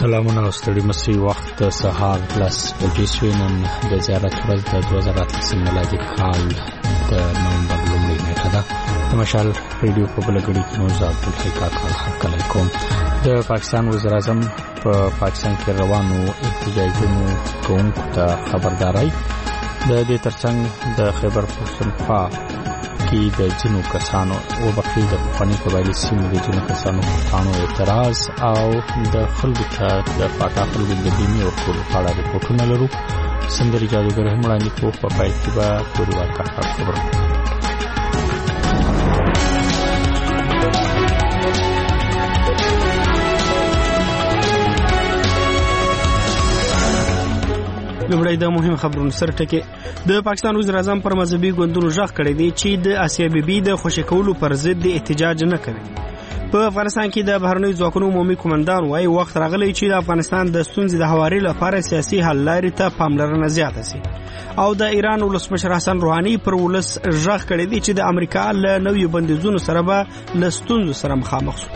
سلامونه او ستړي مسي وخت سهار پلس بجې شوې. نن د زیارت ورځ د 2018 میلادي کال د نومبر لومړۍ نیټه ده. د مشال ریډیو په بله ګړۍ کې موږ عبدالحی کاکا هرکلی کوم. د پاکستان وزیراعظم په پاکستان کې روانو احتجاجونو کوونکو ته خبرداری. د دې ترڅنګ د خیبر پښتونخوا کې د ځینو کسانو وبخښي د پخواني قبایلي سیمو د ځینو کسانو پښتانو اعتراض او د خلکو ته د پاټا خلکو د بیمې ورکولو په اړه رپورټونه لرو. سندري جادوګر هم وړاندې کوو. په پای کې به پورې واقعه خبره لومړی د مهم خبرونو سره ټکی. د پاکستان وزیر اعظم پر مذهبي ګوندونو ژغ کړی دی چې د آسیا بیبي د خوشی کولو پر ضد احتجاج نه کوي. په افغانستان کې د بهرنیو ځواکونو عمومي قومندان وايي وخت راغلی چې د افغانستان د ستونزې د هواري لپاره سیاسي حل لارې ته پاملرنه زیاته شي. او د ایران ولسمشر حسن روحاني پر ولس ژغ کړی دی چې د امریکا له نویو بندیزونو سره به له ستونزو سره مخامخ شي.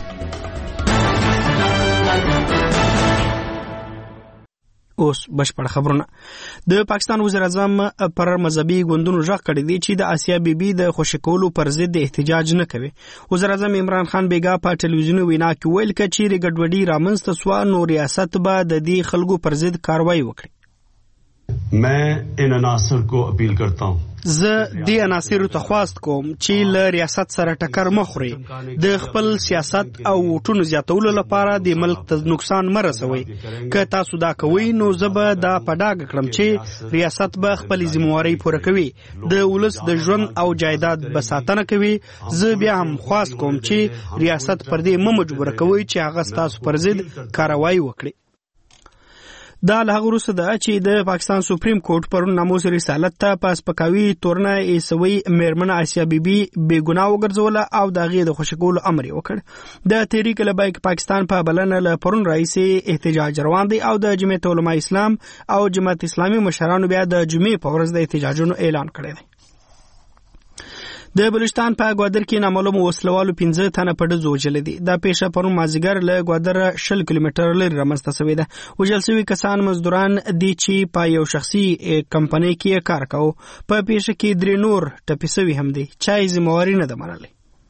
اوس بشپړ خبرونه. د پاکستان وزیر اعظم پر مذهبي ګوندونو ژغ کړی دی چې د آسیا بیبي د خوشی کولو پر ضد احتجاج نه کوي. وزیر اعظم عمران خان بیګا په ټلویزیوني وینا کې ویل چې چیرې ګډوډي رامنځته سوه نو ریاست به د دې خلکو پر ضد کاروایی وکړي. मैं इन عناصر को अपील करता हूँ. زه دې عناصرو ته خواست کوم چې له ریاست سره ټکر مخوري. د خپل سیاست او وټونو زیاتولو لپاره د ملک ته نقصان مرسوي. که تاسو دا کوئ نو زه به دا په ډاګه کړم چې ریاست به خپل ذمہواری پوره کوي. د ولس د ژوند او جایداد به ساتنه کوي. زه بیا هم خواست کوم چې ریاست پر دې مجبور کوي چې هغه تاسو پر ضد کاروایی وکړي. دا له هغه وروسته ده چې د پاکستان سپریم کورټ پرون ناموس رسالت ته په سپکاوي تورنه ایسوي میرمنه آسیا بیبي بې ګناه وګرځوله او د هغې د خوشي کولو امر یې وکړ. د تحریک لبیک پاکستان په بلنه له پرون راهیسې احتجاج روان دی او د جمعیت علماء اسلام او جماعت اسلامي مشرانو بیا د جمعې په ورځ د احتجاجونو اعلان کړی دی. د بلوچستان په ګوادر کې نامعلوم وسلوالو 15 تنه په ډزو وژلي دي. دا پیښه پرون مازیګر له ګوادر 20 کیلومتر لرې رامنځته شوې ده. وژل شوي کسان مزدوران دي چې په یو شخصي کمپنۍ کې کار کاوه. په پیښه کې 3 نور ټپي شوي هم دي. چا یې ذمہواری نه ده منلې.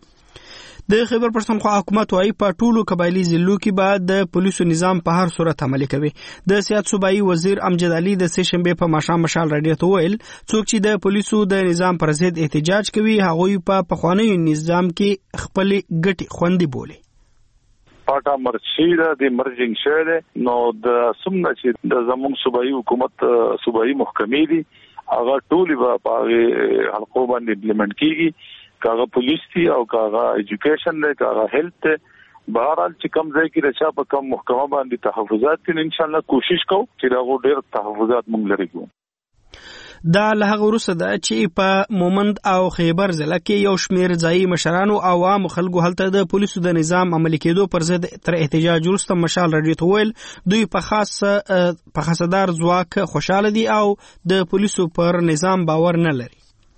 د خیبر پښتونخوا حکومت وايي په ټولو قبایلي ضلعو کې به د پولیسو نظام په هر صورت عملي کوي. د سیاست صوبایي وزیر امجد علي د سه شنبه په ماښام مشال رادیو ته ویل څوک چې د پولیسو د نظام پر ضد احتجاج کوي هغوی په پخواني نظام کې خپل ګټي خوندي بولي. پاټا مرشیره د مرجنګ شوه نو د سمنه چې د زموږ صوبایي حکومت صوبایي محکمې دي هغه ټولې په حلقو باندې امپلیمنٹ کیږي. کاغه پولیس دی او کاغه ایجوکیشن دی کاغه هیلث دی. بهرحال چې کم ځای کې رچا په کم محکمه باندې تحفظات دي. ان شاء الله کوشش کوو چې دا ډېر تحفظات موږ لري کوو. دا له هغه وروسته ده چې په مومند او خیبر ضلع کې یو شمېر ځایي مشرانو او عام خلکو هلته د پولیسو د نظام عملي کېدو پر ضد تر احتجاج وروسته مشال راډیو ته ویل دوی په خاصدار ځواک خوشاله دي او د پولیسو پر نظام باور نه لري.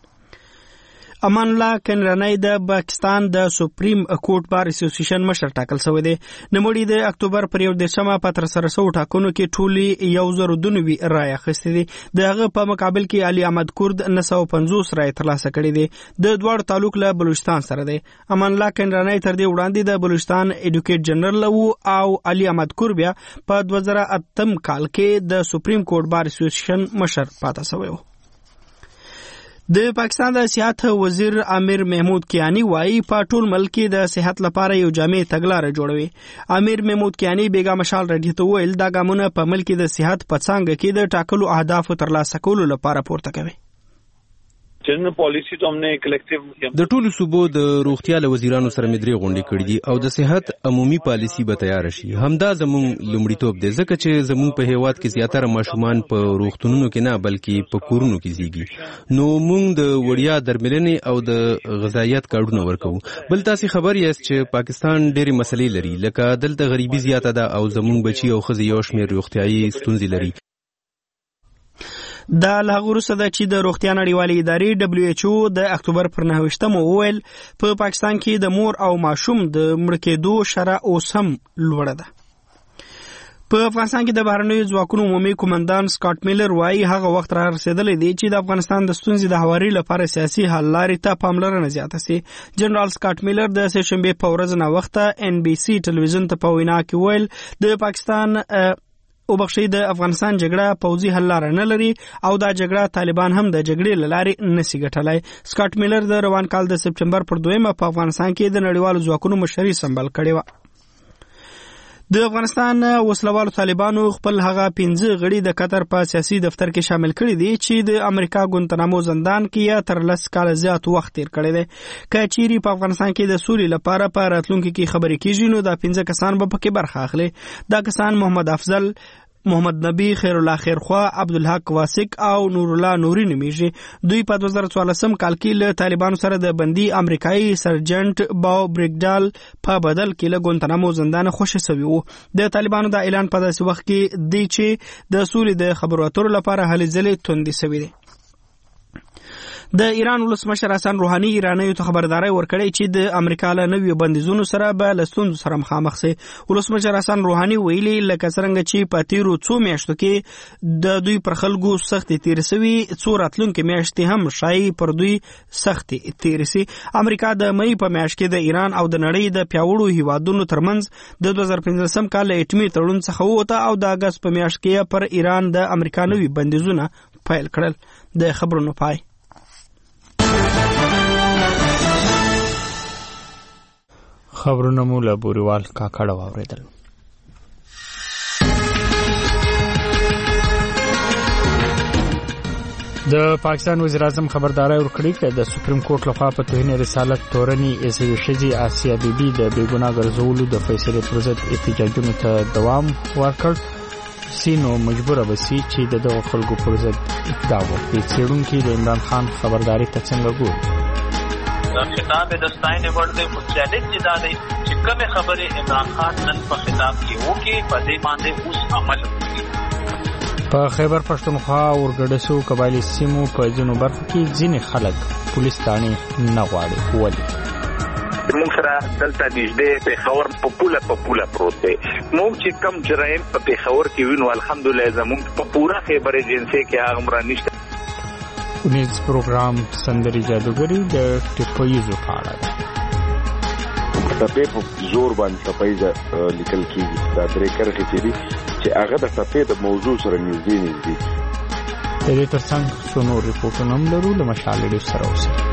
امان الله کنرانی د پاکستان د سپریم کورټ بار اسوسییشن مشر ټاکل شوی دی. نوموړي د اکتوبر پر 1 په تر سره شو ټاکنو کې ټولي 1002 رای اخیستې دي. د هغه په مقابل کې علي احمد کورد 950 رای ترلاسه کړي دي. د دوړ تعلق له بلوچستان سره دی. امان الله کنرانی تر دې وړاندې د بلوچستان ایډوکیټ جنرال او علي احمد کورد بیا په 2008 کال کې د سپریم کورټ بار اسوسییشن مشر پاتې شوی و. د پاکستان د صحت وزیر امیر محمود کیانی وايي په ټول ملک کې د صحت لپاره یو جامع تګلارې جوړوي. امیر محمود کیانی بیګا مشال راډیو ته ویل دا ګامونه په ملک د صحت په څانګه کې د ټاکلو اهدافو ترلاسه کولو لپاره پورته کوي. جنرال پالیسی ته موږ کلیکټیو د ټولو صوبو د روغتیا له وزیرانو سره مدري غونډې کړې دي او د صحت عمومي پالیسی به تیار شي. همدا زموږ لومړیتوب دی ځکه چې زموږ په هیواد کې زیاتره ماشومان په روغتونونو کې نه بلکې په کورونو کې زیږي. نو موږ د وړیا درملنې او د غذایت کارډونه ورکوو. بل تاسو خبر یاست چې پاکستان ډېرې مسلې لري لکه دلته غریبي زیاته ده او زموږ بچي او ښځې یو شمېر روغتیایي ستونزې لري. دا له هغه وروسته ده چې د روغتیا نړیوالې ادارې WHO د اکتوبر پر 9 وویل په پاکستان کې د مور او ماشوم د مړ کېدو شرح اوس هم لوړه ده. په افغانستان کې د بهرنیو ځواکونو عمومي قومندان سکاټ میلر وایي هغه وخت را رسېدلی دی چې د افغانستان د ستونزې د هواري لپاره سیاسي حل لارې ته پاملرنه زیاته سي. جنرال سکاټ میلر د سهشنبې په ورځ ناوخته NBC ټلویزیون ته په وینا کې ویل د پاکستان د افغانستان جګړه پوځي حل لاره نه لري او دا جګړه طالبان هم د جګړې له لارې نشي ګټلای. سکاټ میلر د روان کال د سپټمبر پر 2 په افغانستان کې د نړیوالو ځواکونو مشري سمبال کړې و. د افغانستان وسلوالو طالبانو خپل هغه 15 غړي د قطر په سیاسي دفتر کې شامل کړي دي چې د امریکا ګونتنامو زندان کې یا تر 10 کال زیات وخت تیر کړی دی. که چیرې په افغانستان کې د سولې لپاره په راتلونکي کې خبرې کیږي نو دا 15 کسان به پکې برخه اخلي. دا کسان محمد افضل، محمد نبی، خیر الله خیرخوا، عبدالحق واسق او نور الله نوري نومیږي. دوی په 2014 کال کې له طالبانو سره د بندي امریکایي سرجنټ باو بریګډال په بدل کې له ګونتنامو زندان خوشي شوی وو. د طالبانو د اعلان په داسې وخت کې دی چې د سولې د خبرو اترو لپاره هلې ځلې توندې شوې دي. د ایران ولسمشر حسن روحاني ایرانیو ته خبرداري ورکړې چې د امریکا له نویو بندیزونو سره به له ستونزو سره مخامخ شي. ولسمشر حسن روحاني ویلي لکه څنګه چې په تیرو څو میاشتو کې د دوی پر خلکو سختې تیر شوي، څو راتلونکي میاشتې هم شایي پر دوی سختې تیر شي. امریکا د مې په میاشت کې د ایران او د نړۍ د پیاوړو هیوادونو ترمنځ د 2015 کال اټومي تړون څخه ووته او د اگست په میاشت کې پر ایران د امریکا نوي بندیزونه پیل کړل. د خبرونو پای. خبرونه مو له بوريوال کاکړه واوریدل. د پاکستان وزیر اعظم خبرداري ورکړې چې د سپریم کورټ لخوا په توهین رسالت تورني ایسوي شذي آسیا بیبي د بیګناه ګرځولو د فیصلې پر ضد احتجاجونو ته دوام ورکړ سینو مجبور وسی چې د خلکو پر ضد اقدام وکړي. څېړونکي د عمران خان خبرداري ته څنګه ګوري؟ خطاب د ستاینې وړ دی خو چیلنج دا دی چې کومه خبره عمران خان نن په خطاب کې وکړي په دې باندې اوس عمل وکړي. په خیبر پښتونخوا ورګډسو قبایلی سیمو په ځینو برخو کې ځینې خلک پولیس تانې نه غواړي. ولې؟ موږ سره دلته نږدې پېښور په پوله پروت دی. موږ چې کم جرایم په پېښور کې وینو الحمدلله زموږ په پوره خیبر ایجنسي کې هغه مرا نشته. نیز پروګرام سندري جادوګری د ټپویزو په اړه ده. ټپې په زور باندې ټپې لیکل کیږي. دا درې کرښې چې هغه د ټپې د موضوع سره نږدې د دې ترڅنګ څو نور ریپورټونه هم لرو. له مشال ډېر سره اوسئ.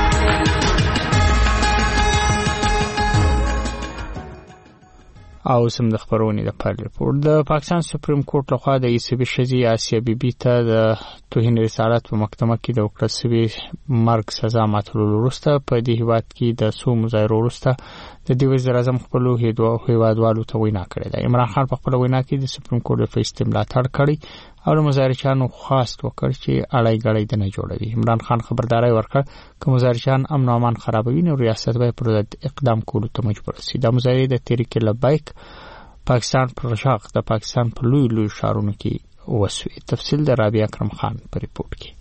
او سم د خبرونې د پال ریپورت. د پاکستان سپریم کورټ لخوا د ایسوي شذي آسیا بیبي ته د توهین رسالت په محکمه کې د وکړل شوی مرګ سزا ماتولو وروسته په دې هیواد کې د څو مظاهرو وروسته د دې وزیر اعظم خپل هیوادوالو ته وینا کړې ده. عمران خان په خپل وینا کې د سپریم کورټ د فیصلې ملاتړ کړی او د مظاهرچیانو خواست وکړ چې اړای غړای نه جوړوي. عمران خان خبرداري ورکړ چې مظاهرچیان امن او امان خرابوي نو ریاست به پر اقدام کولو ته مجبور شي. د مظاهرې د تحریک لبیک پاکستان پر شاق د پاکستان په لوی شهرونو کې وسوي. تفصیل د رابعه اکرم خان په ریپورت کې.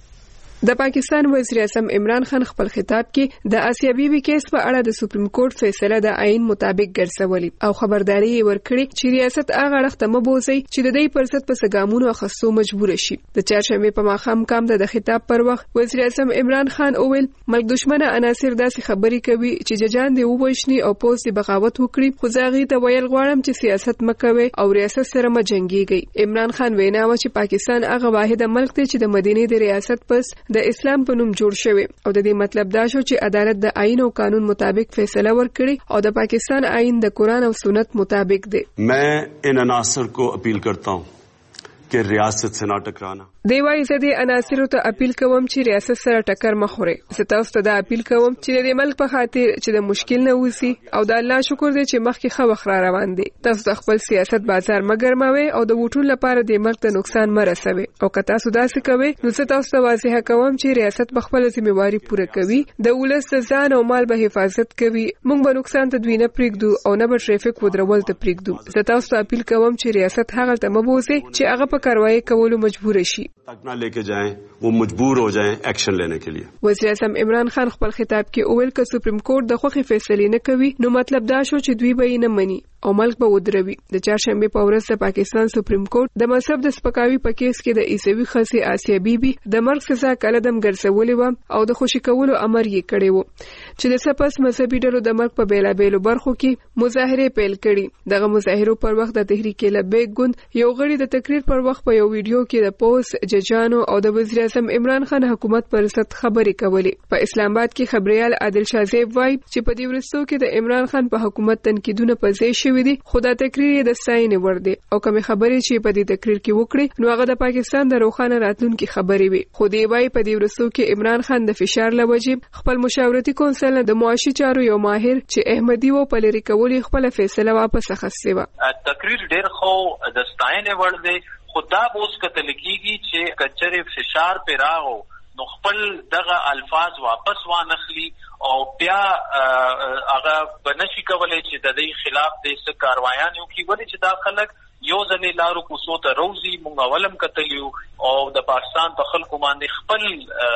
د پاکستان وزیر اعظم عمران خان خپل خطاب کې د آسیا بیبي کیس په اړه د سپریم کورټ فیصله د عین مطابق ګرځولې او خبرداري ورکړي چې ریاست هغه وخت مبوزي چې د دې پرست په سګامونو اخستو مجبور شي. د چهارشنبه په ماښام کام د خطاب پر وخت وزیر اعظم عمران خان اویل ملک دشمنه عناصر داسې خبرې کوي چې ججان دی وښني او پوسټ بغاوت وکړي. خو زاغي ته ویل غواړم چې سیاست مکوي او ریاست سره مجنګيږي. عمران خان وینا و چې پاکستان هغه واحد ملک دی چې د مدینه د ریاست پس د اسلام په نوم جوړ شوی او د دې مطلب دا شو چې عدالت د آئین او قانون مطابق فیصله ورکړي او د پاکستان آئین د قرآن او سنت مطابق دی. मैं इन अनासर को अपील करता हूं कि रियासत से ना टकराना. دی وايي زه دې عناصرو ته اپیل کوم چې ریاست سره ټکر مخوري. زه تاسو ته دا اپیل کوم چې د ملک په خاطر چې د مشکل نه وسی او د الله شکر دی چې مخکې خو وخت را روان دي. تاسو خپل سیاست بازار مګرموي او د وټول لپاره د ملک ته نقصان مرسوي او که تاسو داسې کوئ نو زه تاسو ته واضح کوم چې ریاست په خپل ذمہواری پوره کوي. د ولس ځان او مال به حفاظت کوي. موږ به نقصان ته دوی نه پریږدو او نه به ټریفیک ودرول ته پریږدو. زه تاسو ته اپیل کوم چې ریاست هغه ته مبوزي چې هغه په کاروایی کولو مجبور شي. तक ना लेके जाएं वो मजबूर हो जाएं एक्शन लेने के लिए. وزیر اعظم عمران خان خپل خطاب کې اویل ک سپریم کورټ د خوخي فیصله نه کوي نو مطلب دا شو چې دوی به نه مني او ملک به ودروي. د چهارشنبه په ورځ د پاکستان سپریم کورټ د مذهب د سپکاوي په کیس کې د عیسوي خاصي آسیا بیبي د مرګ سزا کلدم ګرځولې و او د خوشي کولو امر یې کړی و چې د سپاس مذهبي ډلو د مرګ په بیلابېلو برخو کې مظاهره پیل کړي. دغه مظاهرو پر وخت د تحریک لبیک ګوند یو غړي د تقریر پر وخت په یو ویډیو کې د پوس ججانو او د وزیر اعظم عمران خان حکومت پر ضد خبرې کولې. په اسلام آباد کې خبريال عادل شاهزیب وایي چې په دې ورستو کې د عمران خان په حکومت تنقیدونه په ځای شوې دي، خو دا تقریر د ستاینې وړ دی او کومې خبرې چې په دې تقریر کې وکړي نو هغه د پاکستان د روښانه راتلونکي خبرې وي. خو دی وایي په دې ورستو کې عمران خان د فشار لوجې خپل مشاورتي کونسل د معاشي چارو یو ماهر چې احمدي و په لری کولې خپل فیصله واپس اخیستې و. تقریر ډېر خو د ستاینې وړ دی، خو دا به اوس کتل کېږي چې کچرې فشار پې راغو نو خپل دغه الفاظ واپس وانخلي او بیا هغه به نشي کولی چې د دې خلاف د څه کاروایان وکړي. ولې چې دا خلک یو ځلې لارو کوڅو ته روزي، موږ اولم کتلیو او د پاکستان په خلکو باندې خپل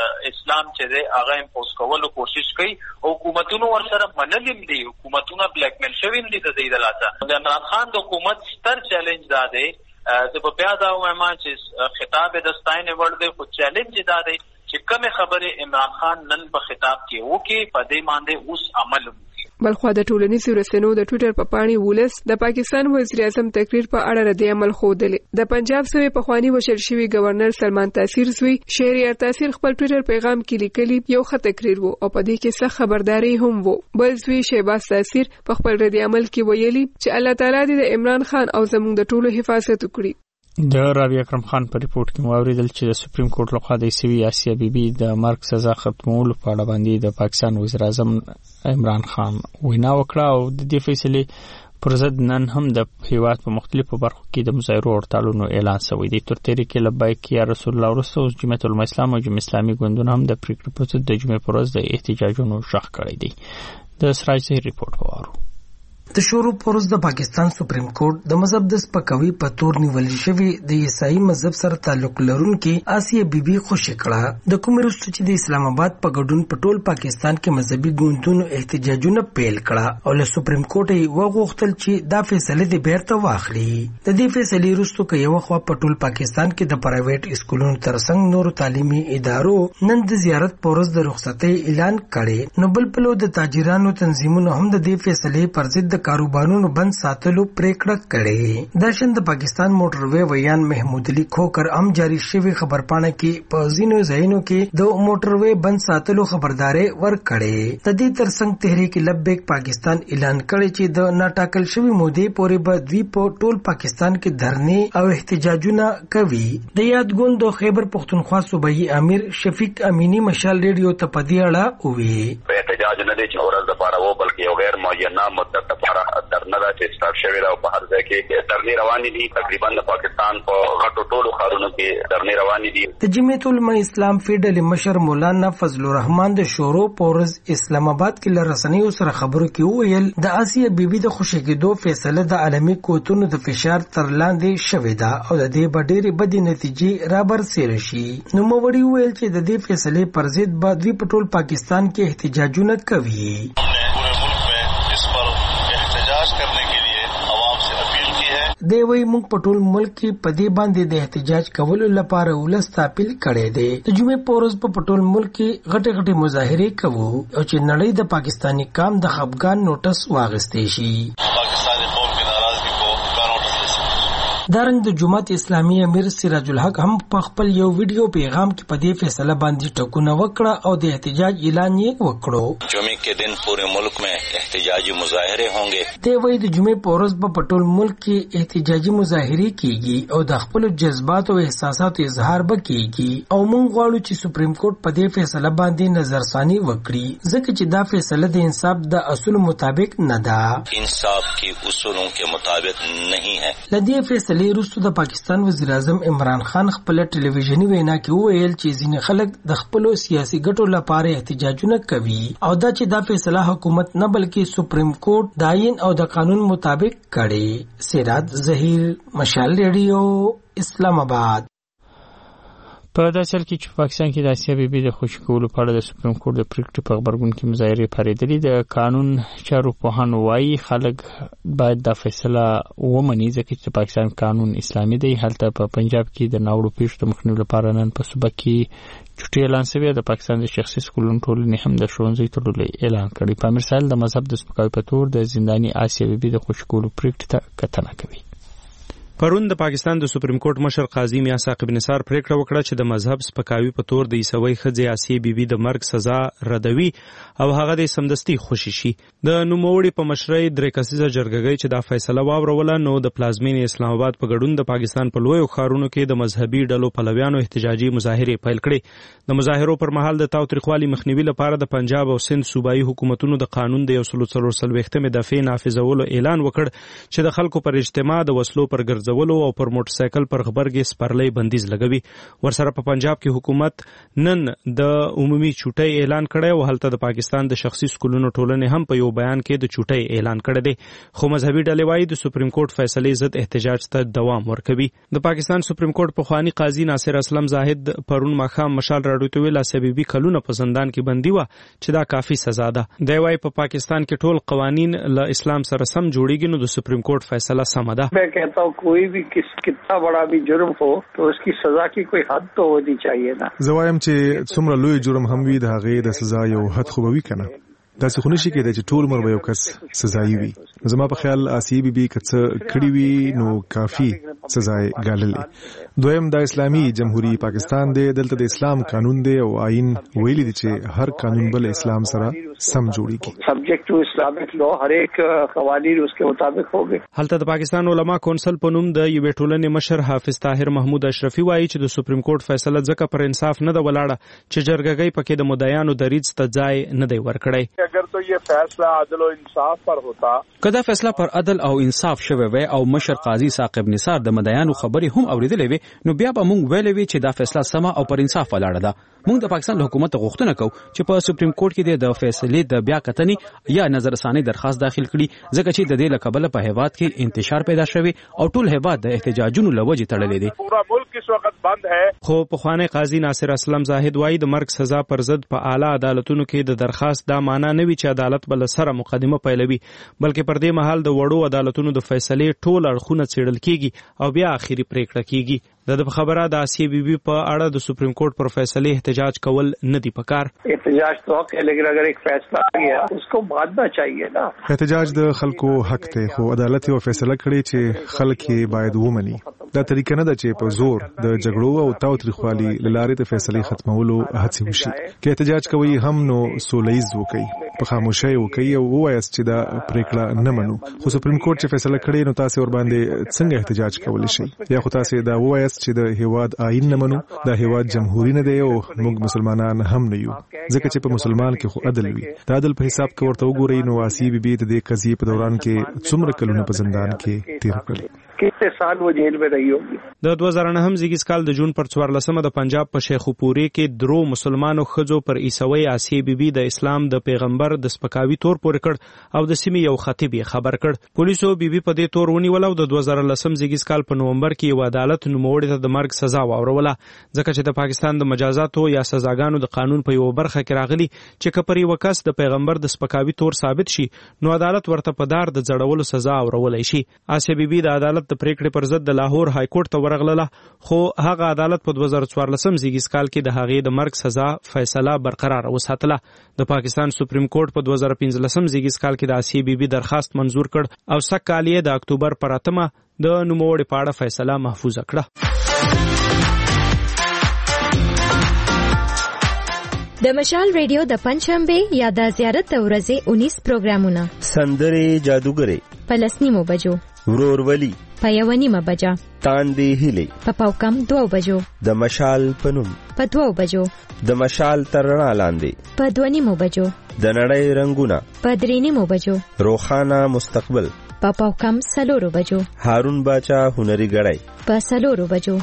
اسلام چې دی هغه امپوز کولو کوشش کوي او حکومتونو ورسره منلیم دي، حکومتونه بلیک میل شوي دي د دې د لاسه. د عمران خان د حکومت ستر چیلنج دا دی، زه به بیا دا وایم چې خطاب د ستاینې وړ دی، خو چیلنج دا دی چې کومې خبرې عمران خان نن په خطاب کې وکړي په دې باندې اوس عمل وکړي. بلخوا د ټولنیزو رسنیو د ټویټر په پاڼې ولس د پاکستان وزیر اعظم تقریر په اړه رد عمل ښودلې. د پنجاب صوبې پخوانی وشل شوی گورنر سلمان تاثیر زوی شهریار تاثیر خپل ټویټر پیغام کې لیکلی یو ښه تقریر وو او په دې کې څه خبرداري هم وو. بل زوی شهباز تاثیر په خپل رد عمل کې ویلي چې الله تعالی دې د عمران خان او زموږ د ټولو حفاظت وکړي. د رابعه اکرم خان په ریپورت کې موریدل چې د سپریم کورټ لخوا د عیسوي آسیا بیبي د مرګ سزا ختمولو په اړه باندې د پاکستان وزیر اعظم عمران خان وینا وکړه او د دې فیصلې پر ضد نن هم د هیواد په مختلفو برخو کې د مظاهرو او هړتالونو اعلان شوی دی. تر تحریک لبیک یا رسول الله وروسته اوس جمعیت العلماء اسلام او جمعیت اسلامي ګوندونه هم د پریکړې پر ضد د جمعې پر ورځ د احتجاجونو غږ کړی دی. د سراج زهیر ریپورت ووارو. د شروع پروز د پاکستان سپریم کورټ د مذهب د سپکاوي په تور نیول شوی د عیسائی مذهب سره تعلق لرونکي آسیا بیبي خوشی کړه. د کوم وروسته چې د اسلام آباد په ګډون په ټول پاکستان کې مذهبي ګوندونو احتجاجونه پیل کړه او له سپریم کورټ یې وغوښتل چې دا فیصله د بیرته واخلي. د دې فیصلې وروسته کې یو خوا په ټول پاکستان کې د پرایویټ اسکولونو ترڅنګ نور تعلیمي ادارو نن د زیارت پروز د رخصتۍ اعلان کړي، نو بل پلو د تاجرانو تنظیمونو هم د دې فیصلې پر ضد کاروبارونو بند ساتلو پریکړه کړې. د شند پاکستان موټروي ویان محمود علي کوکر هم جاری شوی خبرپاڼه کې په ځینو ځایونو کې د موټروي بند ساتلو خبرداري ورکړې. د دې ترڅنګ تحریک لبیک پاکستان اعلان کړی چې د ناټاکل شوی مودې پورې به دوی په ټول پاکستان کې دھرنې او احتجاجونه کوي. د یادګوند د خیبر پختونخوا صوبایي امیر شفیق امینی مشال ریډیو ته په دې اړه وویل احتجاج نه دی چې ورځ لپاره وو بلکې یو غیر معینه مدت لپاره درنه دا چې سٹارټ شوی دا په هر ځای کې درنې روانې دي. تقریبا د پاکستان په غټو ټولو ښارونو کې درنې روانې دي. د جمعیت العلماء اسلام فیډل مشر مولانا فضل الرحمن د شورو پورز اسلام آباد کې لرسنیو سره خبرو کې ویل د آسیا بیبي د خوشی کېدو فیصله د عالمي قوتونو د فشار تر لاندې شوې ده او د دې ډېرې بدې نتیجې رابرسېره شي. نو موړي ویل چې د دې فیصلې پر ضد به دوی په ټول پاکستان کې احتجاجونه کوي. دی وی موږ په ټول ملک کې په دې باندې د احتجاج کولو لپاره ولس ته اپیل کړی دی. د جمعې په ورځ په ټول ملک کې غټې غټې مظاهرې کوو او چې نړۍ د پاکستاني قام د خفګان نوټس واغستې شي. دارنګ د جماعت اسلامي امیر سراج الحق هم په خپل یو ویډیو پیغام کې په دې فیصله باندې ټکونه وکړه او د احتجاج اعلان یې وکړو. جمعې کې دن پورے ملک میں احتجاجی مظاهره هونګي. دی وایي د جمعې په ورځ په ټول ملک کې احتجاجي مظاهرې کیږي او د خپل جذبات او احساساتو اظهار به کیږي او موږ غواړو چې سپریم کورټ په دې فیصله باندې نظرثانی وکړي ځکه چې دا فیصله د انصاف د اصول مطابق نه ده. انصاف کی اصولوں کے مطابق نہیں ہے. لدی فیصله وروسته د پاکستان وزیر اعظم عمران خان خپل ټلویزیونی وینا کې وویل چې ځینې خلک د خپل سیاسي ګټو لپاره احتجاجونه کوي او دا چې دا فیصله حکومت نه بلکې سپریم کورټ د آئین او د قانون مطابق کړي. سراج زهیر مشال ریډیو اسلام آباد. په داسې حال کې چې پاکستان کې د آسیا بیبي د خوشي کولو په اړه د سپریم کورټ د پریکړې په غبرګون کې مظاهرې پارېدلې. د قانون چارو پوهان وایي خلک باید دا فیصله ومني ځکه چې پاکستان قانون اسلامي دی. هلته په پنجاب کې د ناوړو پیښو د مخنیوي لپاره نن په صوبه کې چټي اعلان شوی. د پاکستان د شخصي سکولونو ټولنې هم د ښوونځي تړلو اعلان کړی. په امیر سال د مذهب د سپکاوي په تور د زنداني آسیا بیبي د خوشي کولو پریکړې ته کتنه کوي. پرون د پاکستان د سپریم کورټ مشر قاضي میاں ثاقب نثار پریکړه وکړه چې د مذهب سپکاوي په تور د عیسوي ښځې آسیې بیبي د مرګ سزا ردوي او هغه د سمدستي خوشي شي. د نوموړي په مشرۍ درې کسیزه جرګه چې دا فیصله واوروله نو د پلازمینې اسلام آباد په ګډون د پاکستان په لویو ښارونو کې د مذهبي ډلو پلویانو احتجاجي مظاهرې پیل کړې. د مظاهرو پر مهال د تاوتریخوالي مخنیوي لپاره د پنجاب او سند صوبایي حکومتونو د قانون د 140 دفعې نافذولو اعلان وکړ چې د خلکو پر اجتماع د وسلو پر ګرځولو او پر موټرسایکل پر غبرګې سپرلۍ بندیز لګوي. ورسره په پنجاب کې حکومت نن د عمومي چوټۍ اعلان کړی او هلته د پاکستان د شخصي سکولونو ټولنې هم په یو بیان کې د چوټۍ اعلان کړی دی. خو مذهبي ډلې وایي د سپریم کورټ فیصلې ضد احتجاج ته دوام ورکوي. د پاکستان سپریم کورټ پخوانی قاضي ناصر اسلم زاهد پرون ماښام مشال راډیو ته ویل آسیا بیبي کلونه په زندان کې بندي وه چې دا کافي سزا ده. دی وایي په پاکستان کې ټول قوانین له اسلام سره سم جوړیږي نو د سپریم کورټ فیصله سمه ده. میں کہتا ہوں کوئی بھی کتنا بڑا بھی جرم ہو تو اس کی سزا کی کوئی حد تو ہونی چاہیے نا. زوایم چې څومره لوی جرم هم وي د هغې د سزا یو حد خو به وي کنه. داسې خو نشي کېدای چې ټول عمر به یو کس سزایي وي. زما په خیال آسیې بیبي که څه کړي وي نو کافي سزا یې ګاللې. دویم د اسلامي جمهوریت پاکستان دی، دلته د اسلام قانون دی او آئین ویلي دی چې هر قانون بل اسلام سره سم جوړیږي. سبجیکٹ ټو اسلامک لا هر ایک قوانین اس کے مطابق ہوگی. هلته د پاکستان علما کونسل په نوم د یوې ټولنې مشر حافظ طاهر محمود اشرفي وایي چې د سپریم کورټ فیصله ځکه پر انصاف نه ده ولاړه چې جرګګۍ پکې د مدعیانو دریځ ته ځای نه دی ورکړی. اگر تو یہ فیصلہ عدل و انصاف پر ہوتا، کدا فیصله پر عدل او انصاف شوی وي او مشر قاضي ثاقب نثار د مدعیانو خبرې هم اوریدلې وي نو بیا به موږ ویلې وي چې دا فیصله سمه او پر انصاف ولاړه ده. موږ د پاکستان حکومت غوښتنه کوو چې په سپریم کورټ کې د فیصلې د بیا کتنې یا نظر ثاني درخواست داخل کړي ځکه چې د دې له کبله په هیواد کې انتشار پیدا شوی او ټول هیواد د احتجاجونو لوجې تړلې دي. پورا ملک اس وخت بند ہے. خو پخوانی قاضي ناصر اسلم زاهد وایي د مرګ سزا پر ضد په اعلی عدالتونو کې د درخواست دا معنا نه وي چې عدالت بل سره مقدمه پیلوي بلکې پر دې مهال د وړو عدالتونو د فیصلې ټول اړخونه څیړل کیږي او بیا اخیری پریکړه کیږي. د خبره د آسیې بیبي په اړه د سپریم کورټ پر فیصله احتجاج کول نه دی پکار. احتجاج تو حق ہے لیکن اگر ایک فیصلہ آ گیا اس کو ماننا چاہیے نا. احتجاج د خلکو حق دی خو عدالت یو فیصله کړي چې خلک یې باید ومني. دا طریقه نه ده چې په زور د جګړو او تاوتریخوالي له لارې د فیصلې ختمولو هڅې وشي. که احتجاج کوي هم نو سولیز وکړي، په خاموشۍ وکړي او ووایاست چې دا پریکړه نه منو. خو سپریم کورټ چې فیصله کړي نو تاسو ور باندې څنګه احتجاج کولی شئ؟ یا خو تاسو دا ووایاست چې د هیواد آئین نه منو، دا هیواد جمهوریت نه دی او موږ مسلمانان هم نه یو. ځکه چې په مسلمان کې خو عدل وي. دا عدل په حساب کې ورته وګورئ نو آسیې بیبي د دې قضیې په دوران کې څومره کلونه په زندان کې تیر کړل. کتنے سال وہ جیل میں رہی ہوگی. د 2009 زیږیز کال د جون پر 14 د پنجاب په شیخوپوري کې درو مسلمانو ښځو پر عیسوي آسیې بیبي د اسلام د پیغمبر د سپکاوي تور پورې کړ او د سیمې یو خطیب یې خبر کړ. پولیسو بیبي په دې تور ونیول او د 2010 زیږیز کال په نومبر کې یو عدالت نوموړي ته د مرګ سزا واوروله ځکه چې د پاکستان د مجازاتو یا سزاګانو د قانون په یو برخه کې راغلي چې کپري وکاس د پیغمبر د سپکاوي تور ثابت شي نو عدالت ورته په دار د جړولو سزا اورولای شي. آسیې بیبي د عدالت د پریکړې پر ضد د لاهور های کورټ ته ورغله خو هغه عدالت په 2014 زیږیز کال کې د هغې د مرګ سزا فیصله برقرار وساتله. د پاکستان سپریم کورټ په 2015 زیږیز کال کې د آسیې بیبي درخواست منظور کړ او سږ کال یې د اکتوبر پر 8 د نوموړي په اړه فیصله محفوظ کړه. د مشال ریډیو د پنځشنبه یا د زیارت د ورځې 19 پروګرامونه سندرې جادوګرې په 10 بجو، ورورولي په 1 بجه، تاندې هیلې په پاوکم 2 بجو، د مشال پنوم په 2 بجو، د مشال ترنا لاندې په 2 بجو، د نړۍ رنگونه په 3 بجو، روخانه مستقبل په پاوکم 4 بجو، هارون باچا هنري غړای په 4 بجو.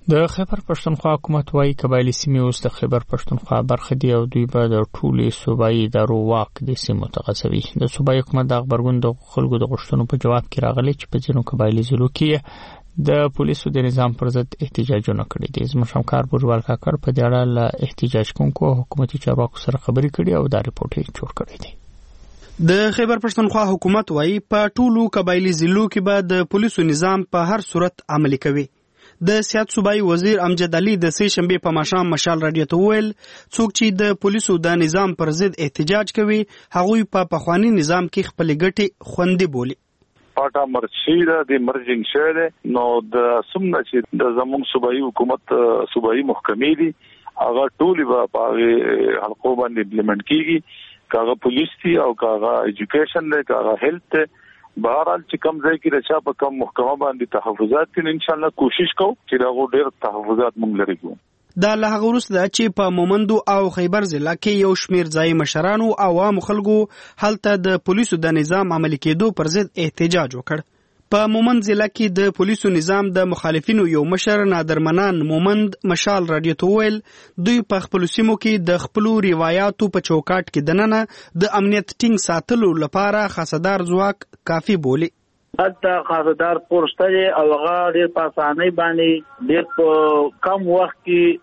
د خیبر پښتونخوا حکومت وايي قبایلی سیمې اوس د خیبر پښتونخوا برخه دي او دوی به د ټولې صوبایي ادارو واک د سیمو ته غځوي. د صوبایي حکومت د خبرګون د خلکو د غوښتنو په جواب کې راغلي چې په ځینو قبایلی ضلعو کې د پولیسو د نظام پر ضد احتجاجونه کړي دي. زموږ همکار بورجوال کاکړ په دې اړه له احتجاج کوونکو حکومتي چارواکو سره خبرې کړي او دا ریپورت یې جوړ کړی دی. د خیبر پښتونخوا حکومت وايي په ټولو قبایلی ضلعو کې به د پولیسو نظام په هر صورت عملي کوي. د سیاست صوبایي وزیر امجد علي د سې شنبه په ماښام مشال رادیو ته وویل څوک چې د پولیسو د نظام پر ضد احتجاج کوي هغوی په پخوانی نظام کې خپل ګټې خوندي بولي. پاټا مرشیره د مرجنګ شوه نو د سمنه چې د زمون صوبایي حکومت صوبایي محکمې دي هغه ټولې په حلقو باندې امپلیمنٹ کیږي کاغه پولیس دي او کاغه ایجوکیشن دی کاغه هیلث بهرحال چې کم ځای کې رچا په کم محکمه باندې تحفظات کین ان شاء الله کوشش کوو چې دا ډېر تحفظات مونږ لري کوو. دا له هغه وروسته چې په مومندو او خیبر ضلع کې یو شمیر ځای مشرانو او عوام خلکو هلته د پولیسو د نظام عملي کېدو پر ضد احتجاج وکړ. په مومند ضلع کې د پولیسو نظام د مخالفینو یو مشر نادر منان مومند مشال رادیو ته ویل دوی په خپل سیمو کې د خپل روایتو په چوکاټ کې دننه د امنیت ټینګ ساتلو لپاره خاصدار ځواک کافي بولي. حتی خاصدار پورشته او هغه ډېر په اسانۍ باندې ډېر په کم وخت کې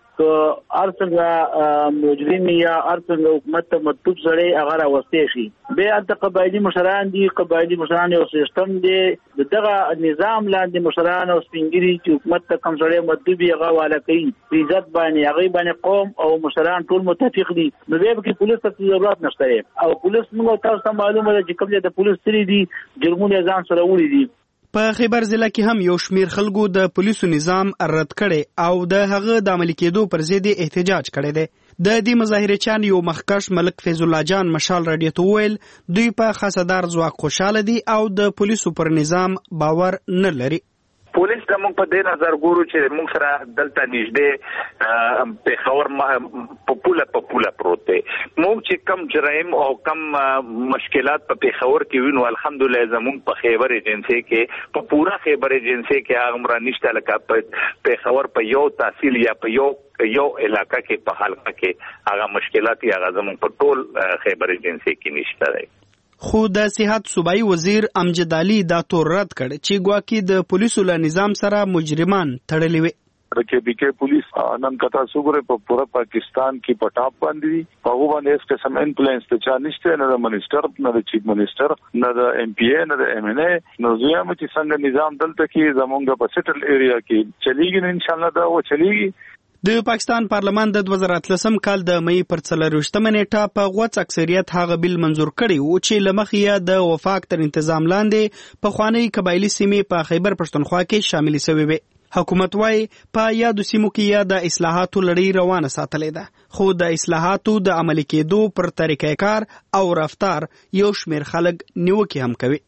ارڅنګ مجرم یا ارڅنګ حکومت ته مطلوب سره هغه راوستي شي. به د قبایلی مشران دي قبایلی مشران یو سیستم دی دغه نظام لاندې مشران او سپینګری چې حکومت ته کم سره مطلوب هغه والا کوي عزت باندې هغه باندې قوم او مشران ټول متفق دي. نو به کې پولیس ته ضرورت نشته او پولیس موږ تاسو معلومه ده چې کوم د پولیس سری دي جرمونه ځان سره وړي دي. په خیبر ضلع کې هم یو شمیر خلکو د پولیسو نظام رد کړي او د هغه د عملي کېدو پر ضد احتجاج کړی دی. د دې مظاهرچیان یو مخکښ ملک فیض الله جان مشال رادیو ته ویل دوی په خاصدار ځواک خوشاله دي او د پولیسو پر نظام باور نه لري. پولیس ته موږ په دې نظر ګورو چې موږ سره دلته نږدې په خور په پوله پروت دی. موږ چې کم جرایم او کم مشکلات په خور کې وینو الحمدلله زموږ په خیبر ایجنسی کې په پورا خیبر ایجنسی کې هغه مر نشته لکه په خور په یو تحصیل یا په یو علاقہ کې په حلقه کې هغه مشکلات یا زموږ په ټول خیبر ایجنسی کې نشته دی. خو د صحت صوبایي وزیر امجد علي دا تور رد کړ چې ګواکې د پولیسو له نظام سره مجرمان تړلي وي. رکیبی پولیس نن کتا صوبره په پورا پاکستان کې پټاپ باندې هغه باندې اس قسم انفلوئنس ته چا نشته نه د منیسټر نه د چیف منیسټر نه د ایم پی ای نه د ایم ان ای نو زه هم چې څنګه نظام دلته کې زمونږ په سیټل ایریا کې چلیږي ان شاء الله دا و چلیږي. د پاکستان پارلمان د 2013 کال د مې پر 24 نیټه په غوڅ اکثریت هغه بیل منزور کړی و چې لمخې د وفاق تر تنظیم لاندې په خوانی قبایلی سیمې په خیبر پښتونخوا کې شامل شوی وي. حکومت وايي په یادو سیمو کې یا د اصلاحاتو لړۍ روانه ساتلې ده خو د اصلاحاتو د عملي کېدو پر طریقې کار او رفتار یو شمیر خلک نیوکه هم کوي.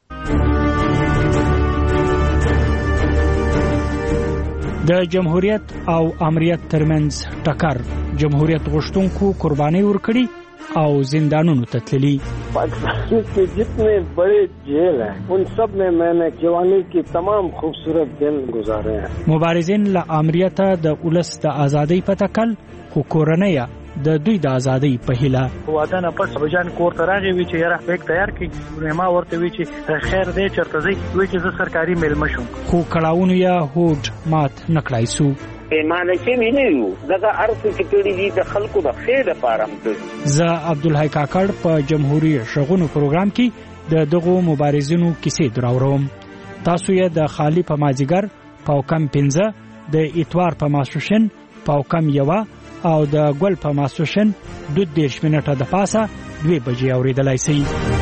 د جمهوریت او امریت ترمنځ ټکر جمهوریت غوښتونکو قرباني ورکړي او زندانونو ته تللي. پاکستان के जितने बड़े जेल हैं उन सब में मैंने जवानी की तमाम खूबसूरत दिन गुजारे हैं. مبارزین له امریته د ولس د ازادۍ په تکل خو کورنۍ د دوی د ازادۍ په هیله واده نه پس بجان کور ته راغی وی چې یاره بیگ تیار کړي ما ورته وی چې خیر دې چرته زی وی چې زه سرکاري میلمه شوم خو کړهونه یا هوډ مات نکړای سو. پیمانه کې ویني دغه ارث چې کړي دي د خلکو د خیر لپاره مته. زه عبدالحی کاکړ په جمهوریت شغونو پروګرام کې د دغو مبارزینو کیسې دراوروم. تاسو یې د خالی په مازیګر په کم 15 د اتوار په ماسوشن په کم 1 او د ګل په ماسوشن 2:30 منټه د پاسه 2 بجې اوریدلای شي.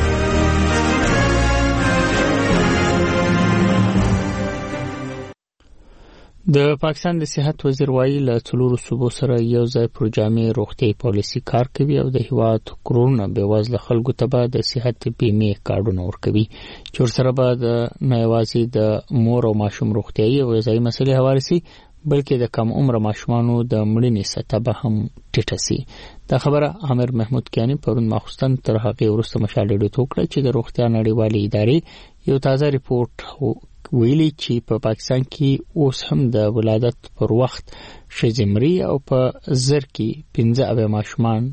د پاکستان د صحت وزیر وایي له څلورو صوبو سره یو ځای پروژامې روغتیايي پالیسي کار کوي او د هیواد کرونه بېوزله خلکو ته به د صحت بیمې کارډونه ورکوي چې ورسره به نه یوازې د مور او ماشوم روغتیايي او غذایي مسلې هواري شي بلکې د کم عمر ماشومانو د مړینې سطح به هم ټیټه شي. دا خبره عامر محمود کیانی پرون ماخوستن تر هغه وروسته مشال ډیډو توکړه چې د روغتیا نړیوالې ادارې یو تازه ریپورت ویلي چې په پاکستان کې اوس هم د ولادت پر وخت شزمري او په زر کې 15 ماشومان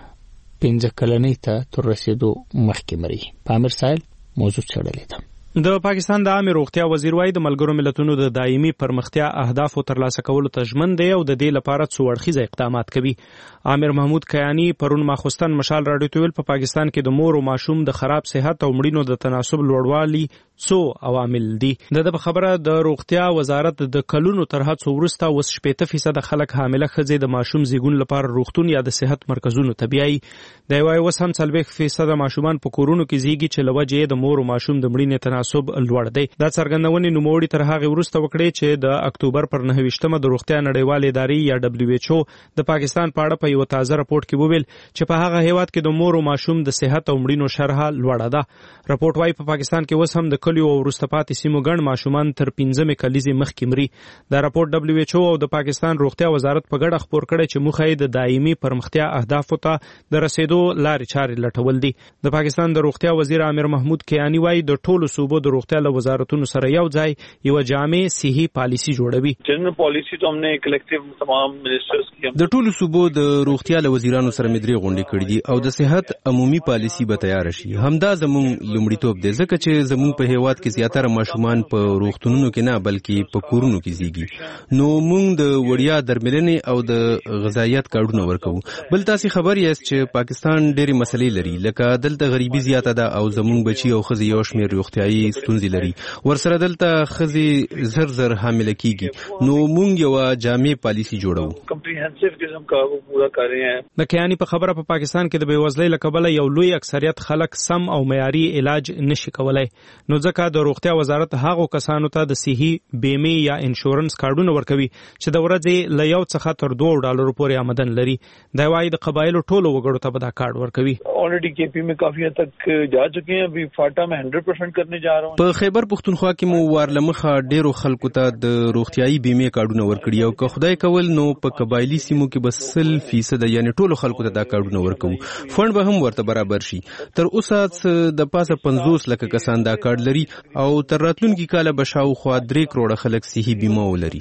15 کلنۍ ته تر رسیدو مخکې مري. پامیر سایل موضوع څېړلې ده. د پاکستان د عامه روغتیا وزیر وايي د ملګرو ملتونو د دایمي پرمختیا اهداف ترلاسه کولو ته ژمن دی او د دې لپاره څو اړخیز اقدامات کوي. عامر محمود کیانی پرون ماخوستن مشال راډیو ته ویل په پاکستان کې د مور او ماشوم د خراب صحت او مړینو د تناسب لوړوالي څو عوامل دي. د خبره د روغتیا وزارت د کلونو تر هڅو وروسته اوس 80% خلک حامله ښځې د ماشوم زیږون لپاره روغتون یا د صحت مرکزونو ته بیایي. دی وايي اوس هم 40% ماشومان په کورونو کې زیږي چې له وجې د مور او ماشوم د مړینې تناسب لوړ دی. دا څرګندونې نوموړي تر هغې وروسته وکړې چې د اکتوبر پر 9 د روغتیا نړیوالې ادارې یا WHO د پاکستان په اړه په یو تازه راپورټ کې وویل چې په هغه هیواد کې د مور او ماشوم د صحت او مړینو شرحه لوړه ده. راپورټ وايي په پاکستان کې اوس هم د کلیو او وروسته پاتې سیمو ګڼ ماشومان تر 15 کلیزې مخکې مري. دا راپورټ WHO او د پاکستان روغتیا وزارت په ګډه خپور کړی چې موخه یې د دایمي پرمختیا اهدافو ته د رسیدو لارې چارې لټول دي. د پاکستان د روغتیا وزیر عامر محمود کیانی وايي د ټولو صوبو د روغتیا له وزارتونو سره یو ځای یو جامع صحي پالیسي جوړوي. جنرال پالیسي ته موږ کلیکټیو تمام منیسټرز کې د ټولو صوبو د روغتیا له وزیرانو سره مدري غونډې کړې دي او د صحت عمومي پالیسي به تیار شي. همدا زموږ لومړیتوب دی ځکه چې زموږ په هیواد کې زیاتره ماشومان په روغتونونو کې نه بلکې په کورونو کې زیږي. نو موږ د وړیا درملنې او د غذایت کارډونه ورکوو. بل تاسو خبر یاست چې پاکستان ډېرې مسلې لري لکه دلته غریبي زیاته ده او زموږ بچي او ښځې یو شمېر روغتیایي ستونزې لري. ورسره دلته ښځې زر حامله کیږي. نو موږ یو جامع پالیسي جوړو. کمپریهنسیو قسم کا پورا کر رہے ہیں. د کیانی په خبره په پاکستان کې د بیوزلۍ له کبله یو لوی اکثریت خلک سم او معیاري علاج نشي کولای. نو ځکه د روغتیا وزارت هغو کسانو ته د صحي بیمه یا انشورنس کارډونه ورکوي چې د ورځې له 1 څخه تر $2 پورې آمدن لري. دا وايي د قبایلو ټولو وګړو ته به دا کارډ ورکوي. ऑलरेडी केपी में काफी हद तक जा चुके हैं. अभी फाटा में 100% करने जा रहा हूं. په خیبر پختونخوا کې مو وارلمخه ډیرو خلکو ته د روغتیايي بیمه کارډونه ورکړي او که خدای کول نو په قبایلی سیمو کې بس 100% یعنی ټولو خلکو ته دا کارډونه ورکو. فند به هم ورته برابر شي. تر اوسه د پاسه 50 لکه کسان دا کارډ لري او تر راتلونکي کال به شاوخوا 3 کروڑه خلک صحي بیمه ولري.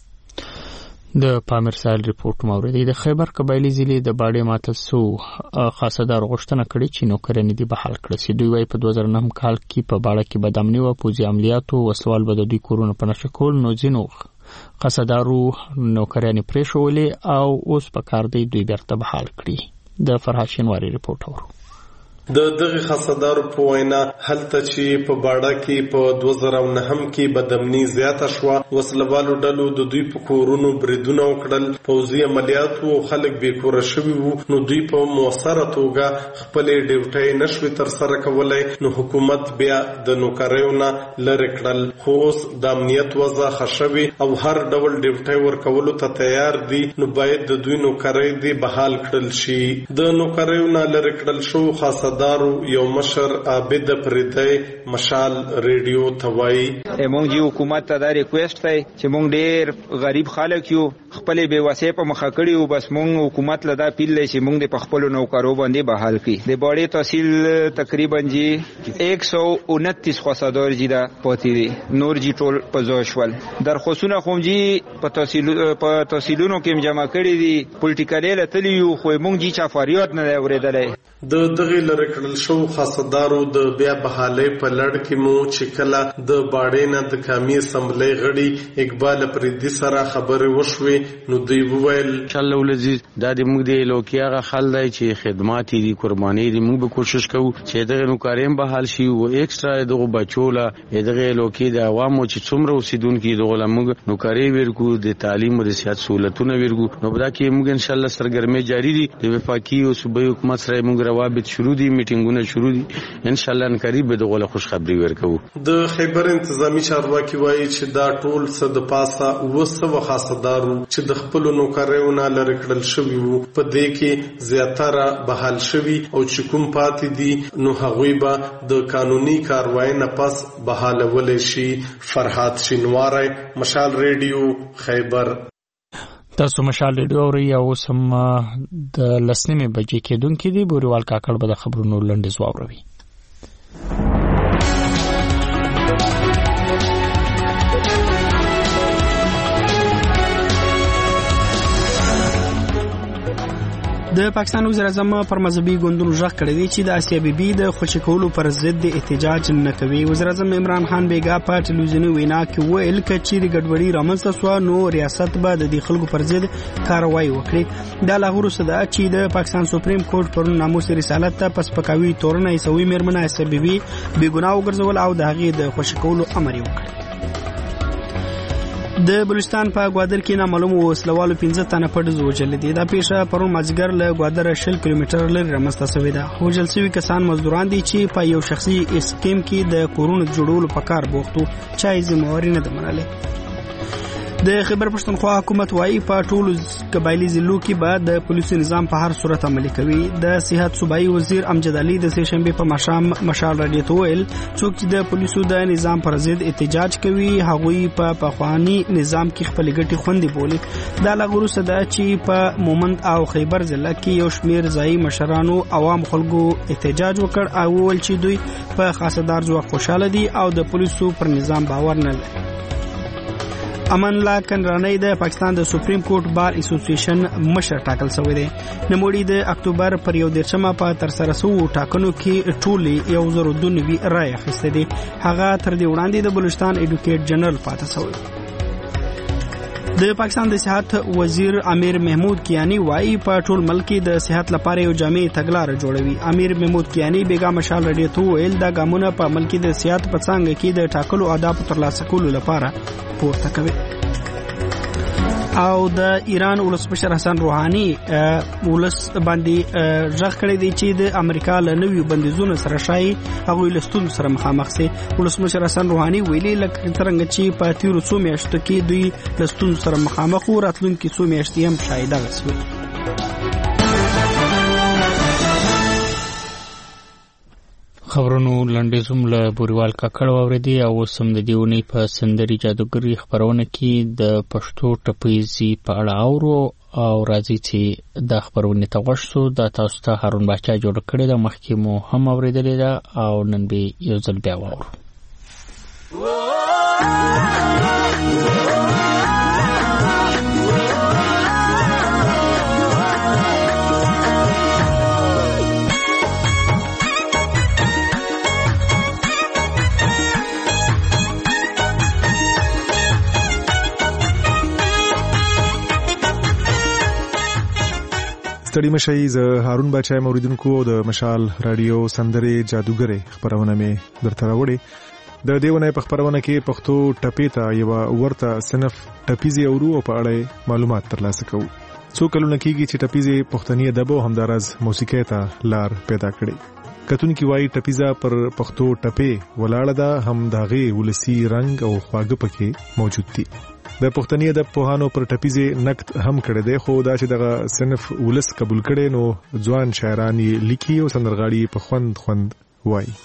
د پامیر سایل ریپورت موردی د خیبر قبایلی ضلع د باډې ماتسو خاصدار غوښتنه کړې چې نوکرانې دي بحال کړي شي. دوی وايي په 2009 کال کې په باډه کې بدامني او پوځي عملیاتو وسوال به د دوی کورونه په نشه کول نو ځینو خاصدارو نوکرانې پرېښولې او اوس په کار دی دوی بیرته بحال کړي. د فرهاد شینواری ریپورت اورو. د دغه خاصدارو په وینا هلته چې په باډه کې په 2009 کې بدامني زیاته شو وسلوالو ډلو د دوی په کورونو بریدونه وکړل پوځي عملیات او خلک بې کور شوي وو نو دوی په موثره توګه خپل ډیوټي نشوي تر سره کولای نو حکومت بیا د نوکریونه لری کړل خو اوس د امنیت وضع خښوي او هر ډول ډیوټي ورکولو ته تیار دي نو باید د دوی نوکری دی بحال کړل شي. د نوکریونه لری کړل شو خاص دارو یو مشر عابد پردی مشال ریډیو توای مونږ یو حکومت ته دا ریکوست دی چې مونږ ډیر غریب خلک یو خپل بے وسه په مخه کړی او بس مونږ حکومت لدا پیل لې چې مونږ د خپل نوکرو باندې بحال کړي. د باډې تحصیل تقریبا جی 129 خاصدار جی دا پاتې دي نور جی ټول پزوشول درخواستونه کوم جی په تحصیلونو کې جمع کړي دي پولیټیکل لتلیو خو مونږ جی چا فریاد نه اوریدلې. د دغه لری کړل شو خاصدارو د بیا بحالې په لړ کې مو چې کله د باډې نه د قومي اسمبلی غړي اقبال پردي سره خبرې وشوې نو دوی وویل انشاءالله ولزي دا د موږ د لوکیاغه خل دی چې خدمات دي قرباني دي موږ به کوشش کوو چې دغه نوکاریم بحال شي او ایکسترا دغه بچوله دغه لوکی د عوامو چې څومره اوسیدونکو دغه موږ نوکاری ورکو د تعلیم او د سیاست سہولتونه ورکو نو بدا کې موږ انشاءالله سرګرمي جاری دي د وفاقي او صوبایي حکومت سره موږ روابط شروع دي میټینګونه شروع دي ان شاء الله ان قریب به دغه خوش خبري ورکو. د خیبر انتظامی چارواکي وایي چې دا ټول څه د پاسه وسو خاصدارو چې د خپل نوکریونه لری کړل شوی وو په دې کې زیاتره بحال شوی او چې کوم پاتې دي نو هغوی به د قانوني کاروایی نه پس بحالول شي. فرهاد شینواری مشال ریډیو خیبر. تاسو مشال ریډیو اورئ او سم د لسنیمه بجې کېدونکې دی بوريوال کاکړ به د خبرونو لنډیز واوروي. د پاکستان وزیر اعظم پر مذهبي ګوندونو ژغ کړی دی چې د آسیا بیبي د خوشي کولو پر ضد احتجاج نه کوي. وزیر اعظم عمران خان بیګا په ټلویزیوني وینا کې ویل چې چیرې ګډوډي رامنځته شوه نو ریاست به د دې خلکو پر ضد کاروایی وکړي. دا لا وروسته ده چې د پاکستان سپریم کورټ پرون ناموس رسالت ته په سپکاوي تورنه عیسوي میرمنه آسیا بیبي بې ګناه وګرځول او د هغې د خوشي کولو امر یې وکړ. د بلوچستان په ګوادر کې نامعلومو وسلوالو 15 تنه په ډزو وژلي دي. دا پیښه پرون مازیګر له ګوادر 20 کیلومتر لرې رامنځته شوې ده. وژل شوي کسان مزدوران دي چې په یو شخصي اسکیم کې د کورونو جوړولو په کار بوخت وو. چا یې ذمہواري نه ده منلې. د خیبر پښتونخوا حکومت وايي په ټولو قبایلی ضلعو کې به د پولیسو نظام په هر صورت عملي کوي. د صحت صوبایي وزیر امجد علي د سه شنبه په مشام مشال رادیو ته ویل څوک چې د پولیسو د نظام پر ضد احتجاج کوي هغوی په پخوانی نظام کې خپل ګټې خوندې بولي. دا لغوسه ده چې په مومند او خیبر ضلع کې یو شمیر ځایي مشرانو عوام خلکو احتجاج وکړ او ول چې دوی په خاصدار ځواک خوشاله دي او د پولیسو پر نظام باور نه لري. امن الله کنرانی د پاکستان د سپریم کورټ بار اسوسییشن مشر ټاکل شوی دی. نوموړي د اکتوبر پر 1 په تر سره شوو ټاکنو کې ټولې 1092 رای اخیستې دي. هغه تر دې وړاندې د بلوچستان ایډوکیټ جنرال پاتې شوی. د پاکستان د صحت وزیر امیر محمود کیانی وايي په ټول ملک د صحت لپاره یو جامع تګلارې جوړوي. امیر محمود کیانی بیګا مشال رادیو ته ویل دا ګامونه په ملک د صحت په څنګه کې د ټاکلو آداب ترلاسه کولو لپاره پورته کوي. او د ایران ولسمشر حسن روحاني ولس باندې ژغ کړی دی چې د امریکا له نویو بندیزونو سره شای هغوی له ستونزو سره مخامخ سي. ولسمشر حسن روحاني ویلي لکه څنګه چې په تیرو څو میاشتو کې دوی له ستونزو سره مخامخ وو راتلونکي څو میاشتې هم شاید دغسې وي. خبرونو لنډیزوم له بوریوال کاکړ واوریدي او سم د دیونی په سندري جادوګری خبرونه کې د پښتو ټپیزي په اړه او راځي چې د خبرونه توښتو د تاسو ته هارون باچا جوړ کړی د مخکې مو هم اوریدلې ده او نن به یو ځل بیا واورو. ستړي مشي ز هارون بچای موریدونکو د مشال رادیو سندره جادوګره خبرونه مې درته راوړې. د دیونه په خبرونه کې پښتو ټپی ته یو ورته صنف ټپیزي اورو په اړه معلومات ترلاسه کوو. څو کلونه کېږي چې ټپیزي پښتني ادب او همدارز موسیقي ته لار پیدا کړي. کتونکي وايي ټپیزا پر پښتو ټپی ولاړه ده هم داغه ولسی رنگ او خواږه پکې موجود دي. د پښتني ادب په هانو پر ټپیزي نقد هم کړی دی خو دا چې دغه صنف ولس قبول کړي نو ځوان شاعرانی لیکي او سندرغاړي په خوند وایي.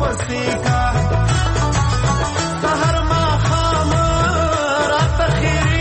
सहर मा खाम रात खीरी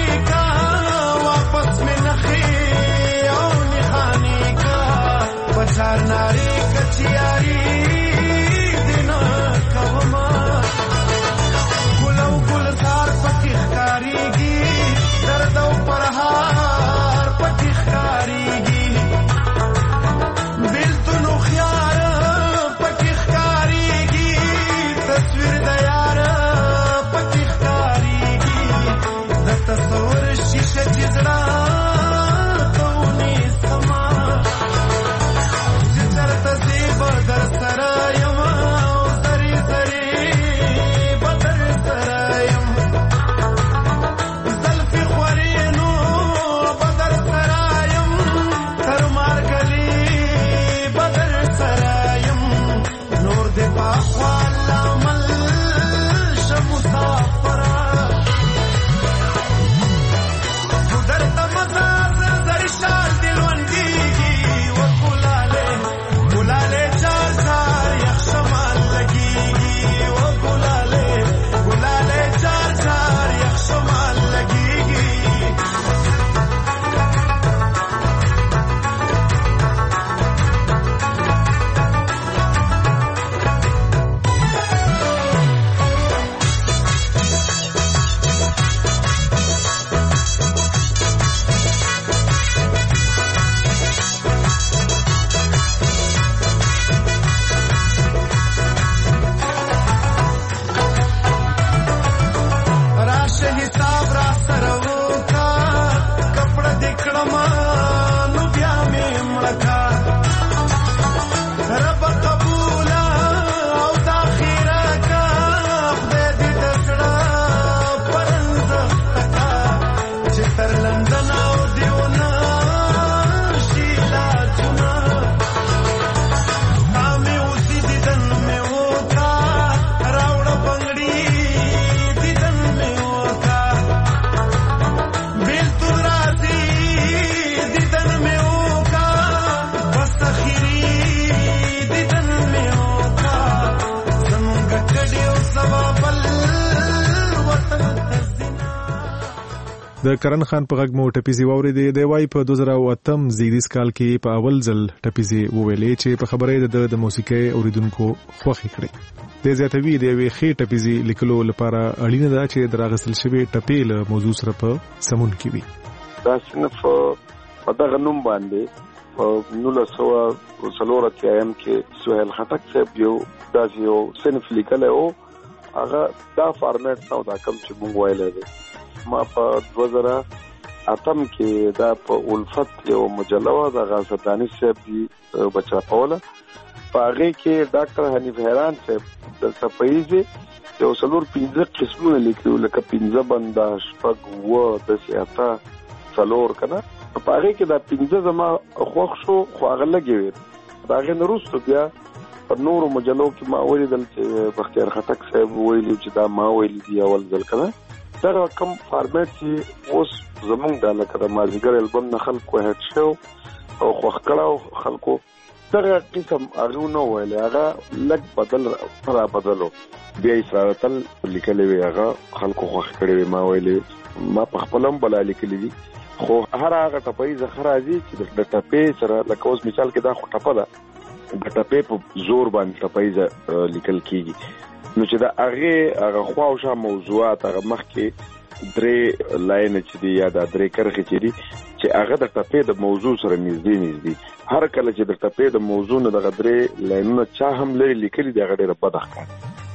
د کرن خان په غږ مو ټپیزي واورېدې. دی وایي په 2008 زیږدیز کال کې په اول ځل ټپیزي وویلې چې په خبره د موسیقۍ اوریدونکو خوښي کړې. د زیاتوي د یوې ښې ټپیزي لیکلو لپاره اړینه ده چې د راغستل شوی ټپې له موضوع سره په سمون کې وي. دا صنف په دغه نوم باندې په 1940 کې سهیل خټک صاحب یو صنف لیکلی و. هغه دا فارمیټ نو دا کم چې مونږ ویلی دی. ما په 2008 کې دا په الفت یو مجله وه د غازی دانش صاحب دی بچا پوله. په هغې کې ډاکټر حنیف حیران صاحب د څپهیزې یو 4-5 قسمونه لیکلي وو، لکه 15 بنده 6 10 4 که نه. په هغې کې دا 15 زما خوښ شو، خو هغه لږې وې. د هغې نه وروسته بیا په نورو مجلو کې ما ولیدل چې بختیار خټک صاحب ویلي چې دا ما ویلي دي اول ځل که نه. دغه کم فارمیټ چې اوس زمونږ دا لکه د مازدیګر البم نه خلکو هیټ شو او خوښ کړه خلکو، دغه قسم هغه نه ویلی، هغه لږ بدل را بدلو. بیا اسرارتل لیکلی وي، هغه خلکو خوښ کړی وي. ما ویلي ما په خپل هم بلا لیکلی دي، خو هر هغه ټپه زه راځي چې د ټپې سره لکه اوس مثال کې دا خو ټپه ده، د ټپې په زور باندې ټپه لیکل کېږي. نو چې د هغه خوا او شا موضوعات هغه مخکې 3 لاینه چې دي یا د 3 کرښې چې دي چې هغه د ټپې د موضوع سره نږدې هر کله چې د ټپې د موضوع نه دغه 3 لاینونه چا هم لري لیکلي دي، هغه ډېره بده ښکاري.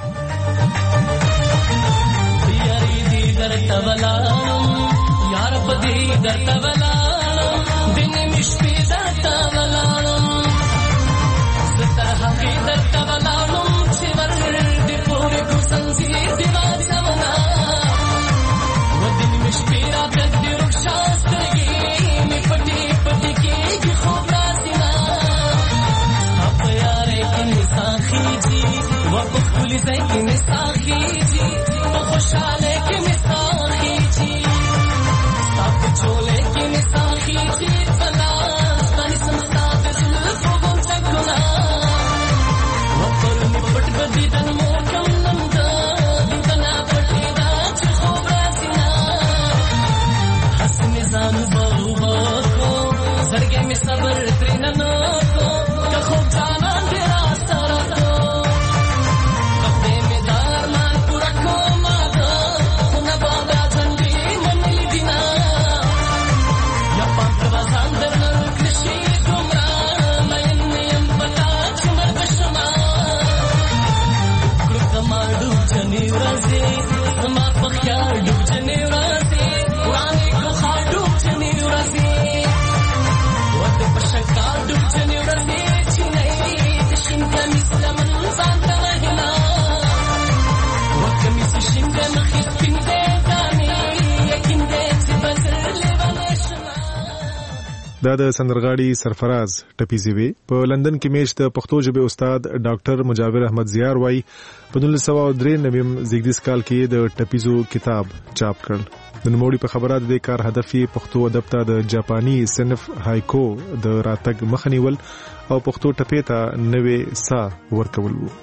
دا د سندرغاړي سرفراز ټپیزي وي. په لندن کې میش د پښتو ژبې استاد ډاکټر مجاور احمد زیار وای په 1993 زیږدیز کال کې د ټپیزو کتاب چاپ کړ. د نوموړي په خبره د کار هدف یې پښتو ادب ته د جاپاني صنف هایکو د راتګ مخنیول او پښتو ټپې ته نوې ساه ورکول وو.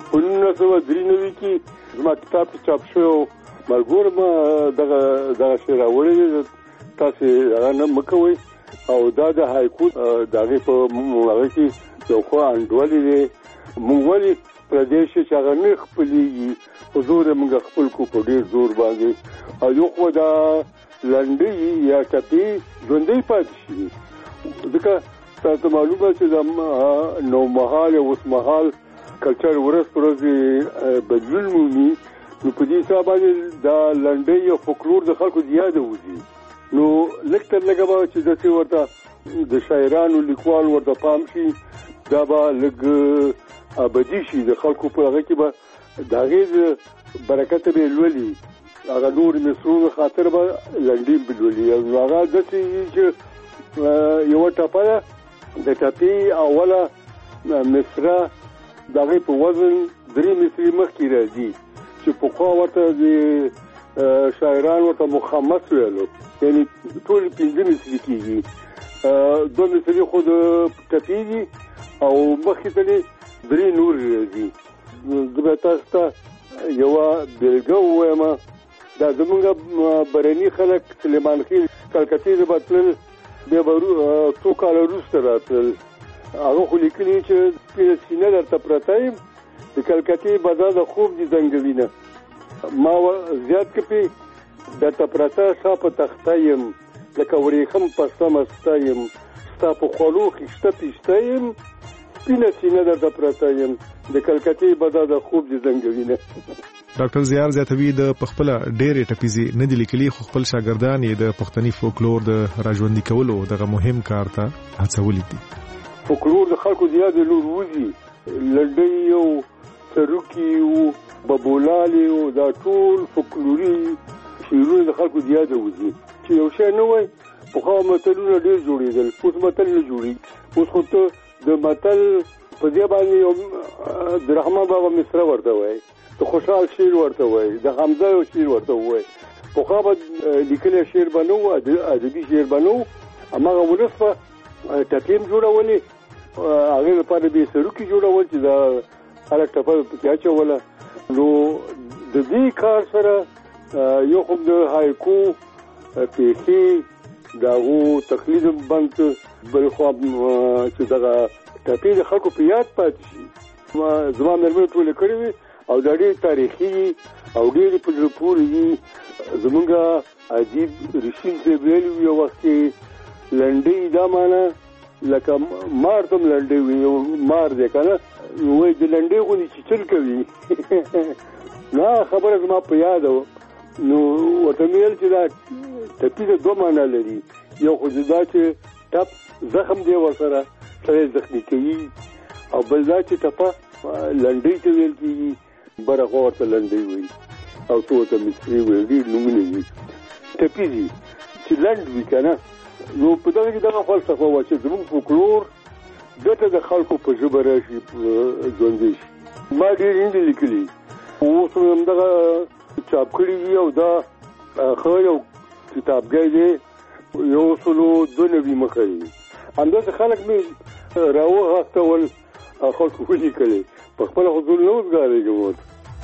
1993 کې زما کتاب چاپ شو، مرګور ما دغه شعر اورې تاسو هغه نه مکوئ او دا د هایکو دغه په هغه کې یو خو انډولې دی. موږ ولې پردیش چې هغه نه خپلېږي په زور موږ خپل کو په ډېر زور باندې، او یو خو دا لنډۍ یا ټپې ژوندۍ پاتې شي. ځکه تاسو معلومه چې د نو مهال او اوس مهال کلچر ورځ پر ورځ بدلون مومي، نو په دې حساب باندې دا لنډۍ او فولکلور د خلکو زیاده وځي. نو لکتر لګا به چې داسې ورته د شاعرانو لیکوال ورته پام شي، دا به لږ ابدي شي د خلکو په هغه کې به د هغې برکت به لولي، هغه نور مصرونو خاطر به لنډۍ به لولي. هغه داسې چې یوه ټپه ده، د ټپې اوله مصره د هغې په وزن 3 مصرې مخکې راځي چې پخوا ورته د شاعران ورته مخمس ویلو، یعنی ټول 15 مصرې کېږي، 2 مصرې خو د ټپې دي او مخکې ته 3 نور راځي. زه به تاسو ته یوه بېلګه ووایم دا زمونږ برني خلک سلیمان خېل کلکتې ته بتلل بیا به څو کاله وروسته راتلل هغه خو لیکلي چې سپینه سینه درته پرته یم د کلکتې بازار د خوب دي زنګوینه ما زیات کپې درته پرته شا په تخته یم لکه وریښم په سمه سته یم ستا په خولو خیشته پیشته یم سپینه سینه درته پرته یم د کلکتې بازار د خوب دي زنګوینه. ډاکټر زیار زیاتوي د پخپله ډېرې ټپیزې نه دي لیکلي خو خپل شاګردان یې د پښتني فولکلور د راژوندي کولو دغه مهم کار ته هڅولي دي. فولکلور د خلکو زیات لور وځي لنډۍ او سروکي او ببولالي او دا ټول فولکلوري شعرونه د خلکو زیات وځي چې یو شی نه وای پخوا متلونه ډېر جوړېدل اوس متل نه جوړي اوس خو ته د متل په دې باندې د رحمان بابا مصره ورته وای د خوشحال شعر ورته وای د حمزه یو شعر ورته وای پخوا به لیکلی شعر به نه و ادبي شعر به نه و هماغه ولس به ټپې هم جوړولې هغې لپاره به یې سروکي جوړول چې دا خلک ټپه پکې اچوله نو د دې کار سره یو خو د هایکو پیسې د هغو تقلید هم بند بل خوا چې دغه ټپې د خلکو په یاد پاتې شي زما مېرمنې ټولې کړې وي او دا ډېر تاریخي او ډېرې په زړه پورې دي زمونږ ادیب رشید صاحب ویلي وي یو وخت کې لنډۍ دا معنی لکه مار ته هم لنډۍ وي یو مار دی که نه وایي د لنډۍ غوندې چیچل کوي نو خبره زما په یاد وه نو ورته مې ویل چې دا ټپي د دوه معنی لري یو خو دا چې ټپ زخم دی ورسره سړی زخمي کوي او بل دا چې ټپه لنډۍ ته ویل کېږي بره خوا ورته لنډۍ وایي او څه ورته مصري وایي ډېر نومونه دي ټپي دي چې لنډ وي که نه نو په دغه کې دغه فلسفه وه چې زموږ فولکلور ګټه د خلکو په ژبه راشي ژوندی شي ما ډېر نه دي لیکلي اوس همدغه چاپ کړي دي او دا ښه یو کتابګی دی 192 مخه دي همداسې خلک مې راوغښتول خلکو ولیکلې په خپله خو زه نه وزګارېږم ورته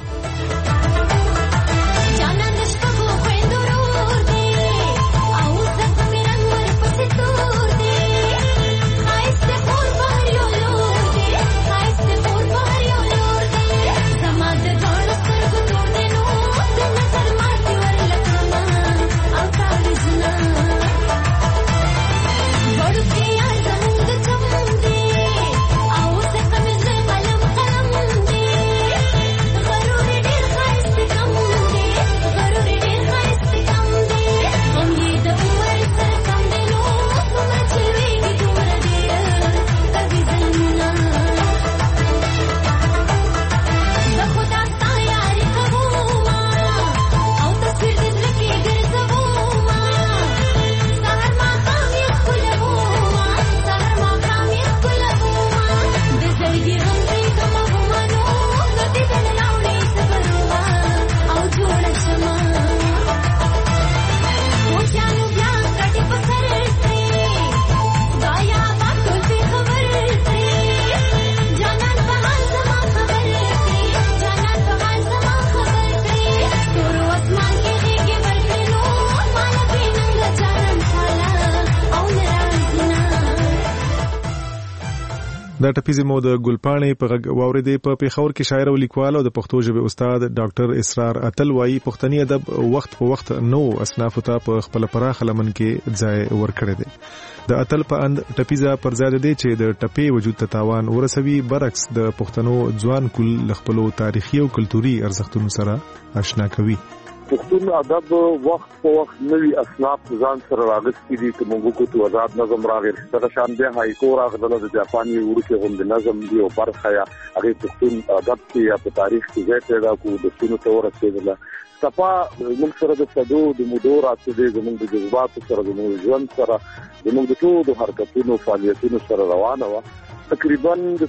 دا ټپیزې مو د ګلپاڼې په غږ واورېدې په پېښور کې شاعر او لیکوال او د پښتو ژبې استاد ډاکټر اسرار اتل وایي پښتني ادب وخت په وخت نو اصنافو ته په خپل پراخه لمن کې ځای ورکړی دی د اتل په اند ټپیزه پر ځای دی چې د ټپې وجود ته تاوان ورسوي برعکس د پښتنو ځوان کل له خپلو تاریخي او کلتوري ارزښتونو سره آشنا کوي پښتون ادب وخت په وخت نوي اصناف ځان سره راغستې دي چې موږ کو ته آزاد نظم راغی څنګه شان به هایکو راغله د جاپاني ورکه غوند نظم دی او برخه یا هغه پښتون ادب کې یا په تاریخ کې ځای پیدا کو د سینو ته ورسېدله صفا موږ سره د صدو د مدور اته زموږ د جذبات سره د ژوند سره زموږ د ټولو حرکتونو فعالیتونو سره روانه و تقریبا د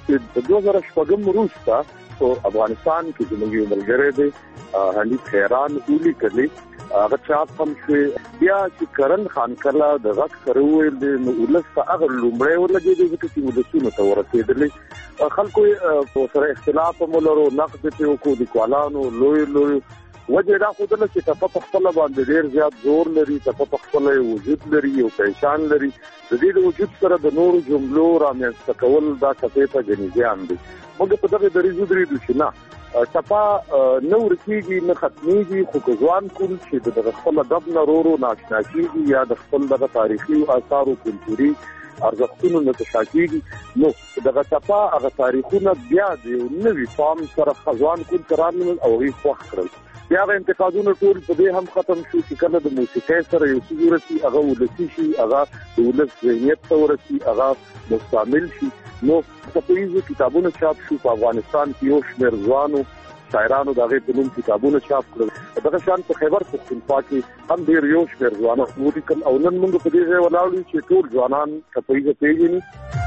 2014 وروسته په افغانستان کې زموږ یو ملګری دی حنیف خیران اولی کړي هغه چاپ هم چې بیا چې کرن خان کلا د غږ سره ویل نو ولسته هغه لومړی ولګېدل چې ولسونو ته ورسېدلې خلکو سره اختلاف هم لرو نقد ته کو د کوالانو لوی وجه دا خو دلته چې په خپل باندې ډیر زیات زور لري، په خپل وجود لري او پېشان لري. د دې وجود سره د نورو جملو رامنځته کول دا کته ته جنیزيان دي. موږ په دغه دریزو درې چې نه ټپا نور کېږي نه ختميږي، خو ځوان کول چې د خپل ادب نورو ناشنا کېږي یا د خپل دغه تاریخي او آثار او کلتوري ارزښتونو نه تشاکېږي، نو دغه ټپا هغه تاریخونه بیا د نوې فارم سره ځوان کول ترانل او هیڅ وخت کړل. بیا د انتقادونو ټول په دې هم ختم شو چې کله د موسیقۍ سره یو څه ورسي هغه ولسی شي، هغه د ولس ذهنیت ته ورسي، هغه مستعمل شي. نو په کتابونو چاپ شو په افغانستان کې یو شمېر ځوانو شاعرانو دغه په نوم کتابونه چاپ کړل. دغه شان په خیبر پښتونخوا کې هم ډېر یو شمېر ځوانان ولیکل او نن موږ په دې ځای ولاړ یو چې ټول ځوانان کپیږي پیژني.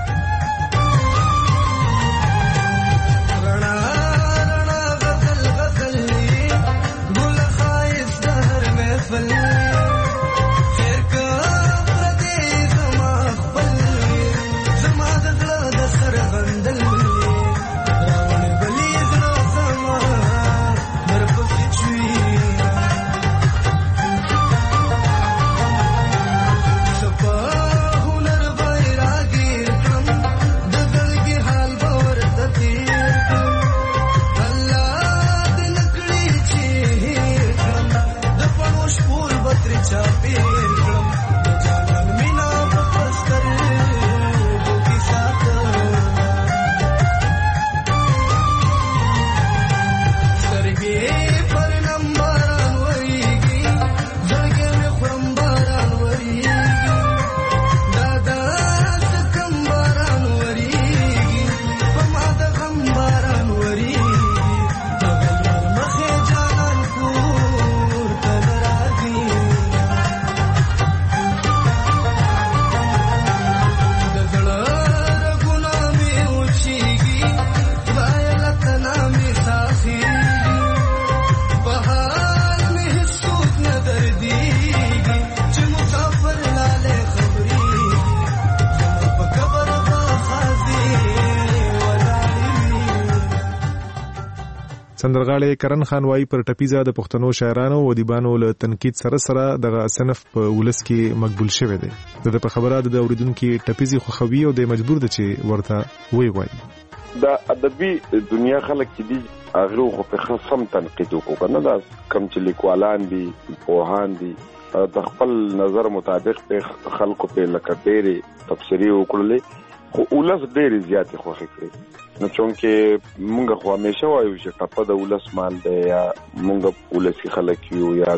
سندرغاړی کرن خان وايي پر ټپیزه د پښتنو شاعرانو او ادیبانو له تنقید سره دغه صنف په ولس کې مقبول شوی دی. د په خبره د اوریدونکو ټپیزي خوخوي او د مجبور دي چې ورته وایي. دا ادبي دنیا خلک چې دي هغه خو په خصم تنقید وکړه، نه دا کم چې لیکوالان دي پوهان دي د خپل نظر مطابق په خلکو په لکه ډېری تفسیری وکړلې، خو ولس ډېری زیات خوښ کړي. نو چونکه مونږ خو همیشه وایو چې ټپه د ولس مال دی یا مونږ ولسی خلک یو یا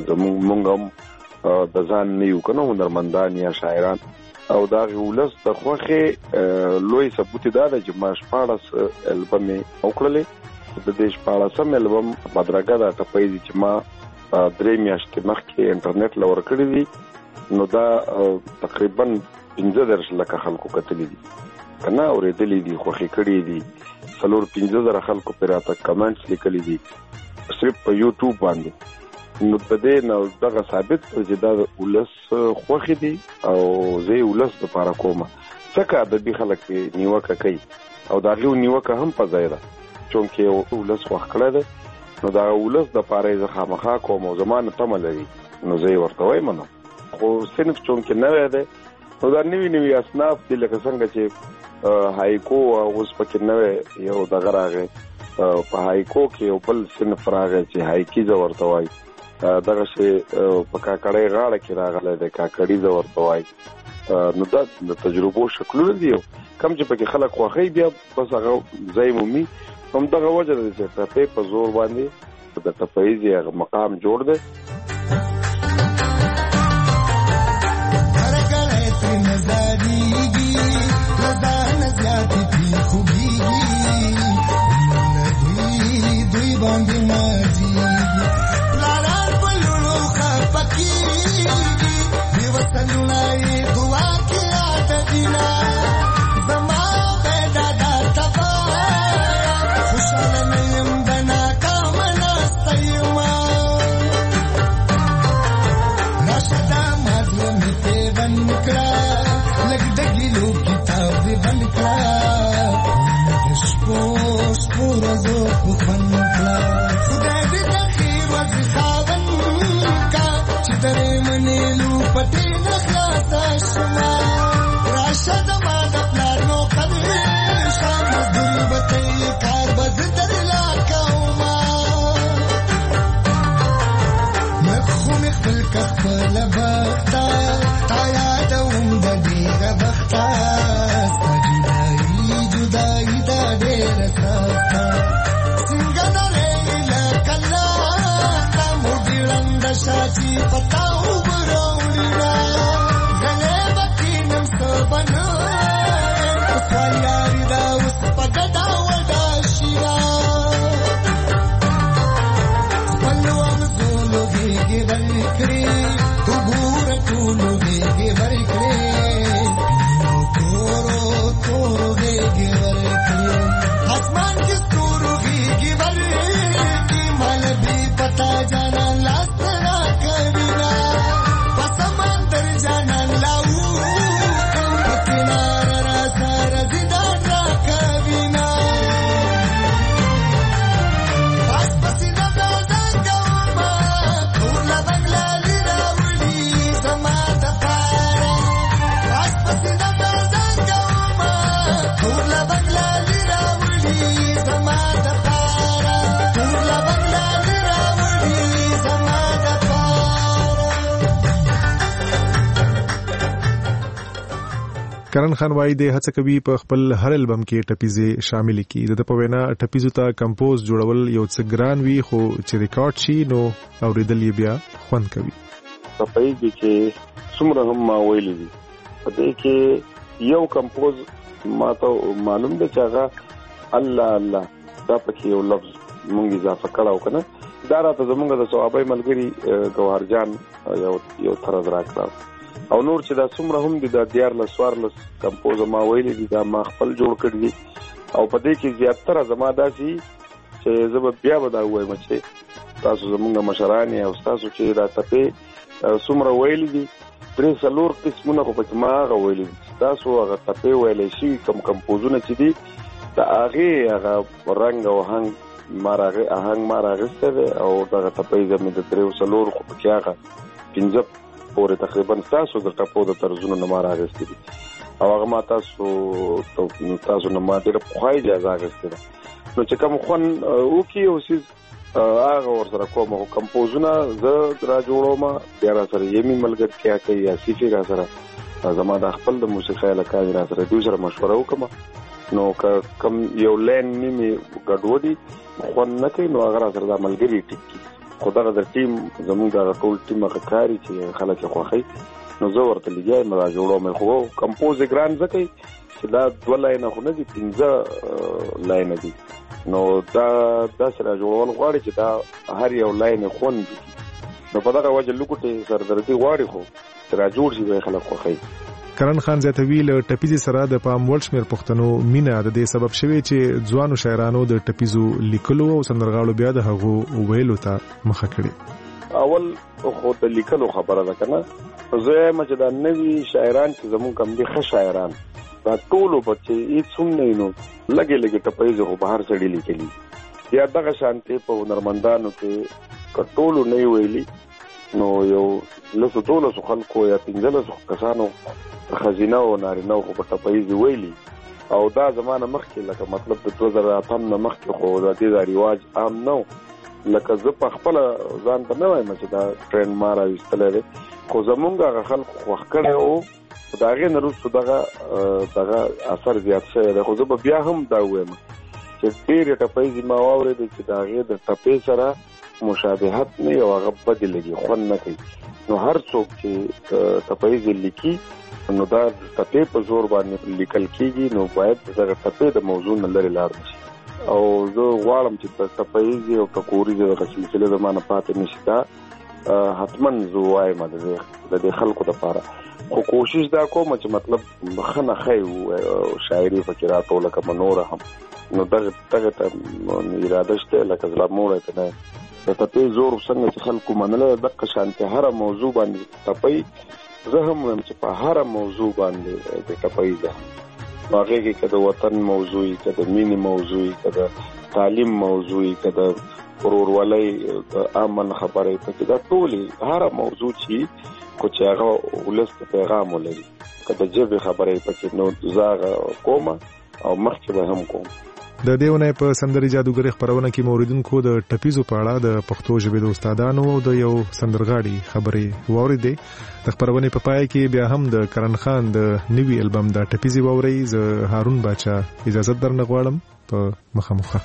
مونږ د ځان نه یو کنه هنرمندان یا شاعران او دا ولس د خوښه لوی ثبوت دا د جماش پاړس البم وکړلې. د دې پاړسم البم بدرګه دا ټپې چې ما 3 میاشتې مخکې انټرنیټ لور کړی دی، نو دا تقریبا 15 لکه خلکو کتلې دي کنه اورېدلې دي، خوښي کړې دي. 15,000 خلکو پر راته کمنټس لیکلي دي صرف په یوټیوب باندې. نو په دې نو دغه ثابت چې دا ولس خوښي دي او زه ولس لپاره کومه څنګه ادبي خلک نیوکه کوي او دا غو نیوکه هم په ځای ده چونکه ولس خوښ کړی دی. نو دا ولس د پاره زه خامخا کوم او زمانه تم لري، نو زه ورته وایم نو خو صنف چونکه نه وي نو دا نوی اصناف دي لکه څنګه چې هایکو اوس پکې نه یو دغه راغی په هایکو کې یو بل صنف راغی چې هایکی زه ورته وایي، دغه شی په کاکړۍ غاړه کې راغلی دی کاکړي زه ورته وایي. نو دا د تجربو شکلونه دي کم چې پکې خلک خوښوي بیا بس هغه ځای مومي. همدغه وجه ده چې ټپې په زور باندې د ټپهیزې هغه مقام جوړ دی. Sporo zo, khwan kla, khudai bi takhir wa zikhar کرن خان وایي د هڅه کوي په خپل هر البم کې ټپیزې شامل کړي. د په وینا ټپیزو ته کمپوز جوړول یو څه ګران وي، خو چې ریکارډ شي نو اوریدل یې بیا خوند کوي. ټپیږي چې څومره هم ما ویلي دي په دې کې یو کمپوز ماته معلوم دی چې هغه الله الله دا پکې یو لفظ مونږ اضافه کړو کنه. دا راته زمونږ د صحابه ملګری ګوهر جان یو طرز راکړه او نور چې دا څومره هم دي د 14 کمپوز ما ویلي دي دا ما خپل جوړ کړی دي او په دې کې زیاتره زما داسي چې زه بیا به دا وایم چې تاسو زمونږ مشران او تاسو چې دا ټپې څومره ویلي دي 3 قسمونه خو پکې ما هغه ویلي دي. تاسو هغه ټپې ویلې شي کمپوزونه چې دي دا هغه رنګ او آهنګ ما راغسته او دا ټپې زمې د 3 خو پکې هغه 15 پورې تقریبا تاسو د ټاپو د طرزونو نه مار راغستې دي او هغه ما تاسو نه ما ډېر په خای اجازه راغستې ده. نو چې کوم خون او کې اوسې هغه ور سره کوم کمپوزونه زه را جوړوم بیا را سره یمي ملګرتیا کوي یا سیفي را سره زما د خپل د موسیقۍ لکه را سره دوی سره مشوره وکم نو کوم یو لین نیمه ګډوډي خون نه کوي نو هغه را سره د ملګری ټیک خدای د ټیم زموږ د ټول ټیم غکاري چې خلک خوخي نو زه ورته لګای ما جوړوم خو کمپوز ګران زکه چې دا 2 لاینه خو نه دي 15 لاینه دي نو دا سره جوړول غواړي چې دا هر یو لاینه خون دي نو په دغه وجه لوکټه سردردي غواړي خو تر جوړ شي خلک خوخي. کرن خان زیاتوی له ټپیزي سره د پام وړ شمیر پښتنو مینا د دې سبب شوی چې ځوانو شاعرانو د ټپیزو لیکلو او سندرغاړو بیا د هغو ویلو ته مخه کړي. اول خو د لیکلو خبره ده کنه زه چې دا نوی شاعران چې زموږ کم دي ښه شاعران دا ټول بچي هیڅ هم نه نو لګي ټپیزو په بهر سړي لیکلي یا دغه شانتي په هنرمندانو کې کټولو نه ویلي نو یو لسو دولسو خلکو یا 15 کسانو خزینه او نارینه خو په ټپیزي ویلي او دا زمانه مخکې لکه مطلب د 2008 نه مخکې خو دا د رواج عام نو لکه زه په خپل ځان ته نه وایم چې دا ټرند ما راوستلې خو زمونږ خلکو خوښ کړي او دا غي نرسو دغه اثر زیات شوی دی خو زه بیا هم دا وایم چې ډېر ټپیزي ما واورید چې دا غي د ټپې سره مشابهت نه یو هغه بدلږي خو نه کوي نو هر څوک چې ټپیزي لیکي نو دا ټپې په زور باندې لیکل کیږي نو باید دغه ټپې د موضوع نه لري لاړ شي او زه غواړم چې ټپیزي او ټکوري د سلسله زمانه پاتې نشي دا حتماً زه وایم د دې خلکو لپاره خو کوشش دا کوم چې مطلب خنه خي شاعري فکر راټول کوم نور هم نو دغه اراده شته لکه زلموړه ته د ټپې زور څنګه چې خلکو منله دغه شانته هر موضوع باندې ټپې زه هم ویم چې په هر موضوع باندې د ټپې ده هغه کې کده وطن موضوعي کده مینی موضوعي کده تعلیم موضوعي کده ورورولۍ امن خبرې پکې دا ټول هر موضوع چې کو چې هغه ولست پیغام ولري کده جبه خبرې پکې نو زاغه کومه او مخکې به هم کوم. د دیونه په سندري جادوګری خبرونه کې موریدونکو د ټپیزو په اړه د پښتو ژبې د استادانو او د یو سندرغاړي خبرې واوریدې. د خبرونه په پای کې بیا هم د کرن خان د نوي البم د ټپیزي واوري. ز هارون باچا اجازه درنه غواړم په مخامخه.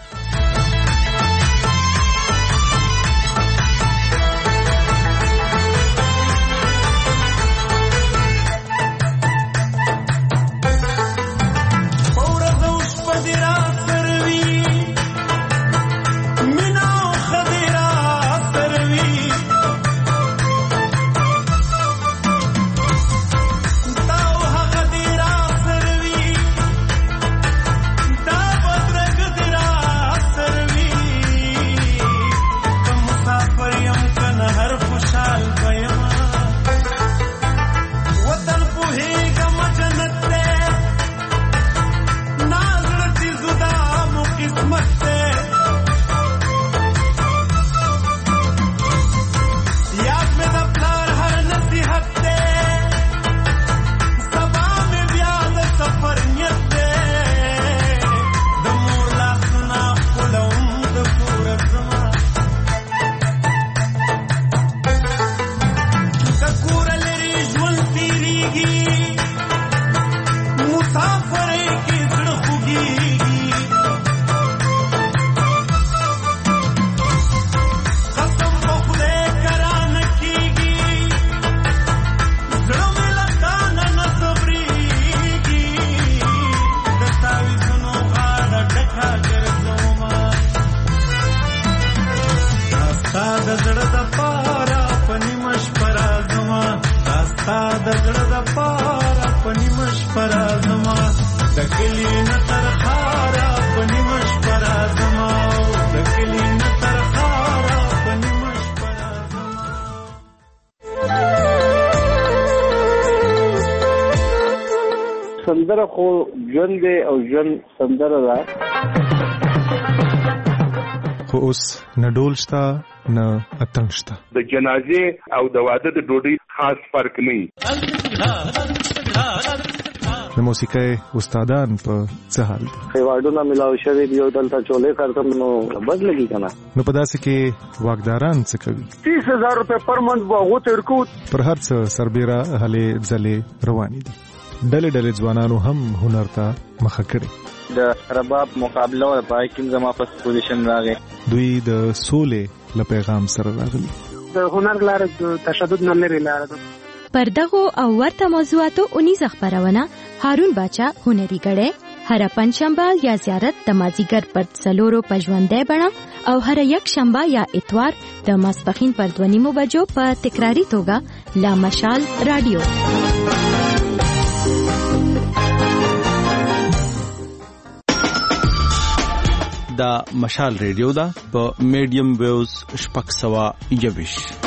پرازما د کلی نه تر خارا پنی مش پرازما د کلی نه تر خارا پنی مش پرازما. سندره خو ژوند دی او ژوند سندره ده. خو اوس نه ډول شته نه اتڼ شته. د جنازې او د واده د ډوډۍ خاص فرق نه وي. د موسیقۍ استادان په څه حال دي؟ خیواډونه ملاو شوي دي او دلته چولې کارتم نو بد لګي کنه. نو په داسې کې واکداران څه کوي؟ 30,000 روپے پر منث به تیر کو. پر هر څه سربېره هلې ځلې روانې دي. ډلې ډلې ځوانانو هم هنر ته مخه کړې. د رباب مقابله او پای کې زما په پوزیشن راغی. دوی د سولې له پیغام سره راغلي. د هنر لاره د تشدد نه لري لاره ده. پر دغو او ورته موضوعاتو 19 خبرونه هارون باچا هنري غړې هر پنځشنبه یا زیارت د مازیګر پر 4 پژوندې بڼه او هر یک شنبه یا اتوار د ماسپخین پر 2:30 بجو په تکراری توګه لا مشال رادیو. دا مشال ریډیو دا په میډیم ویوز 621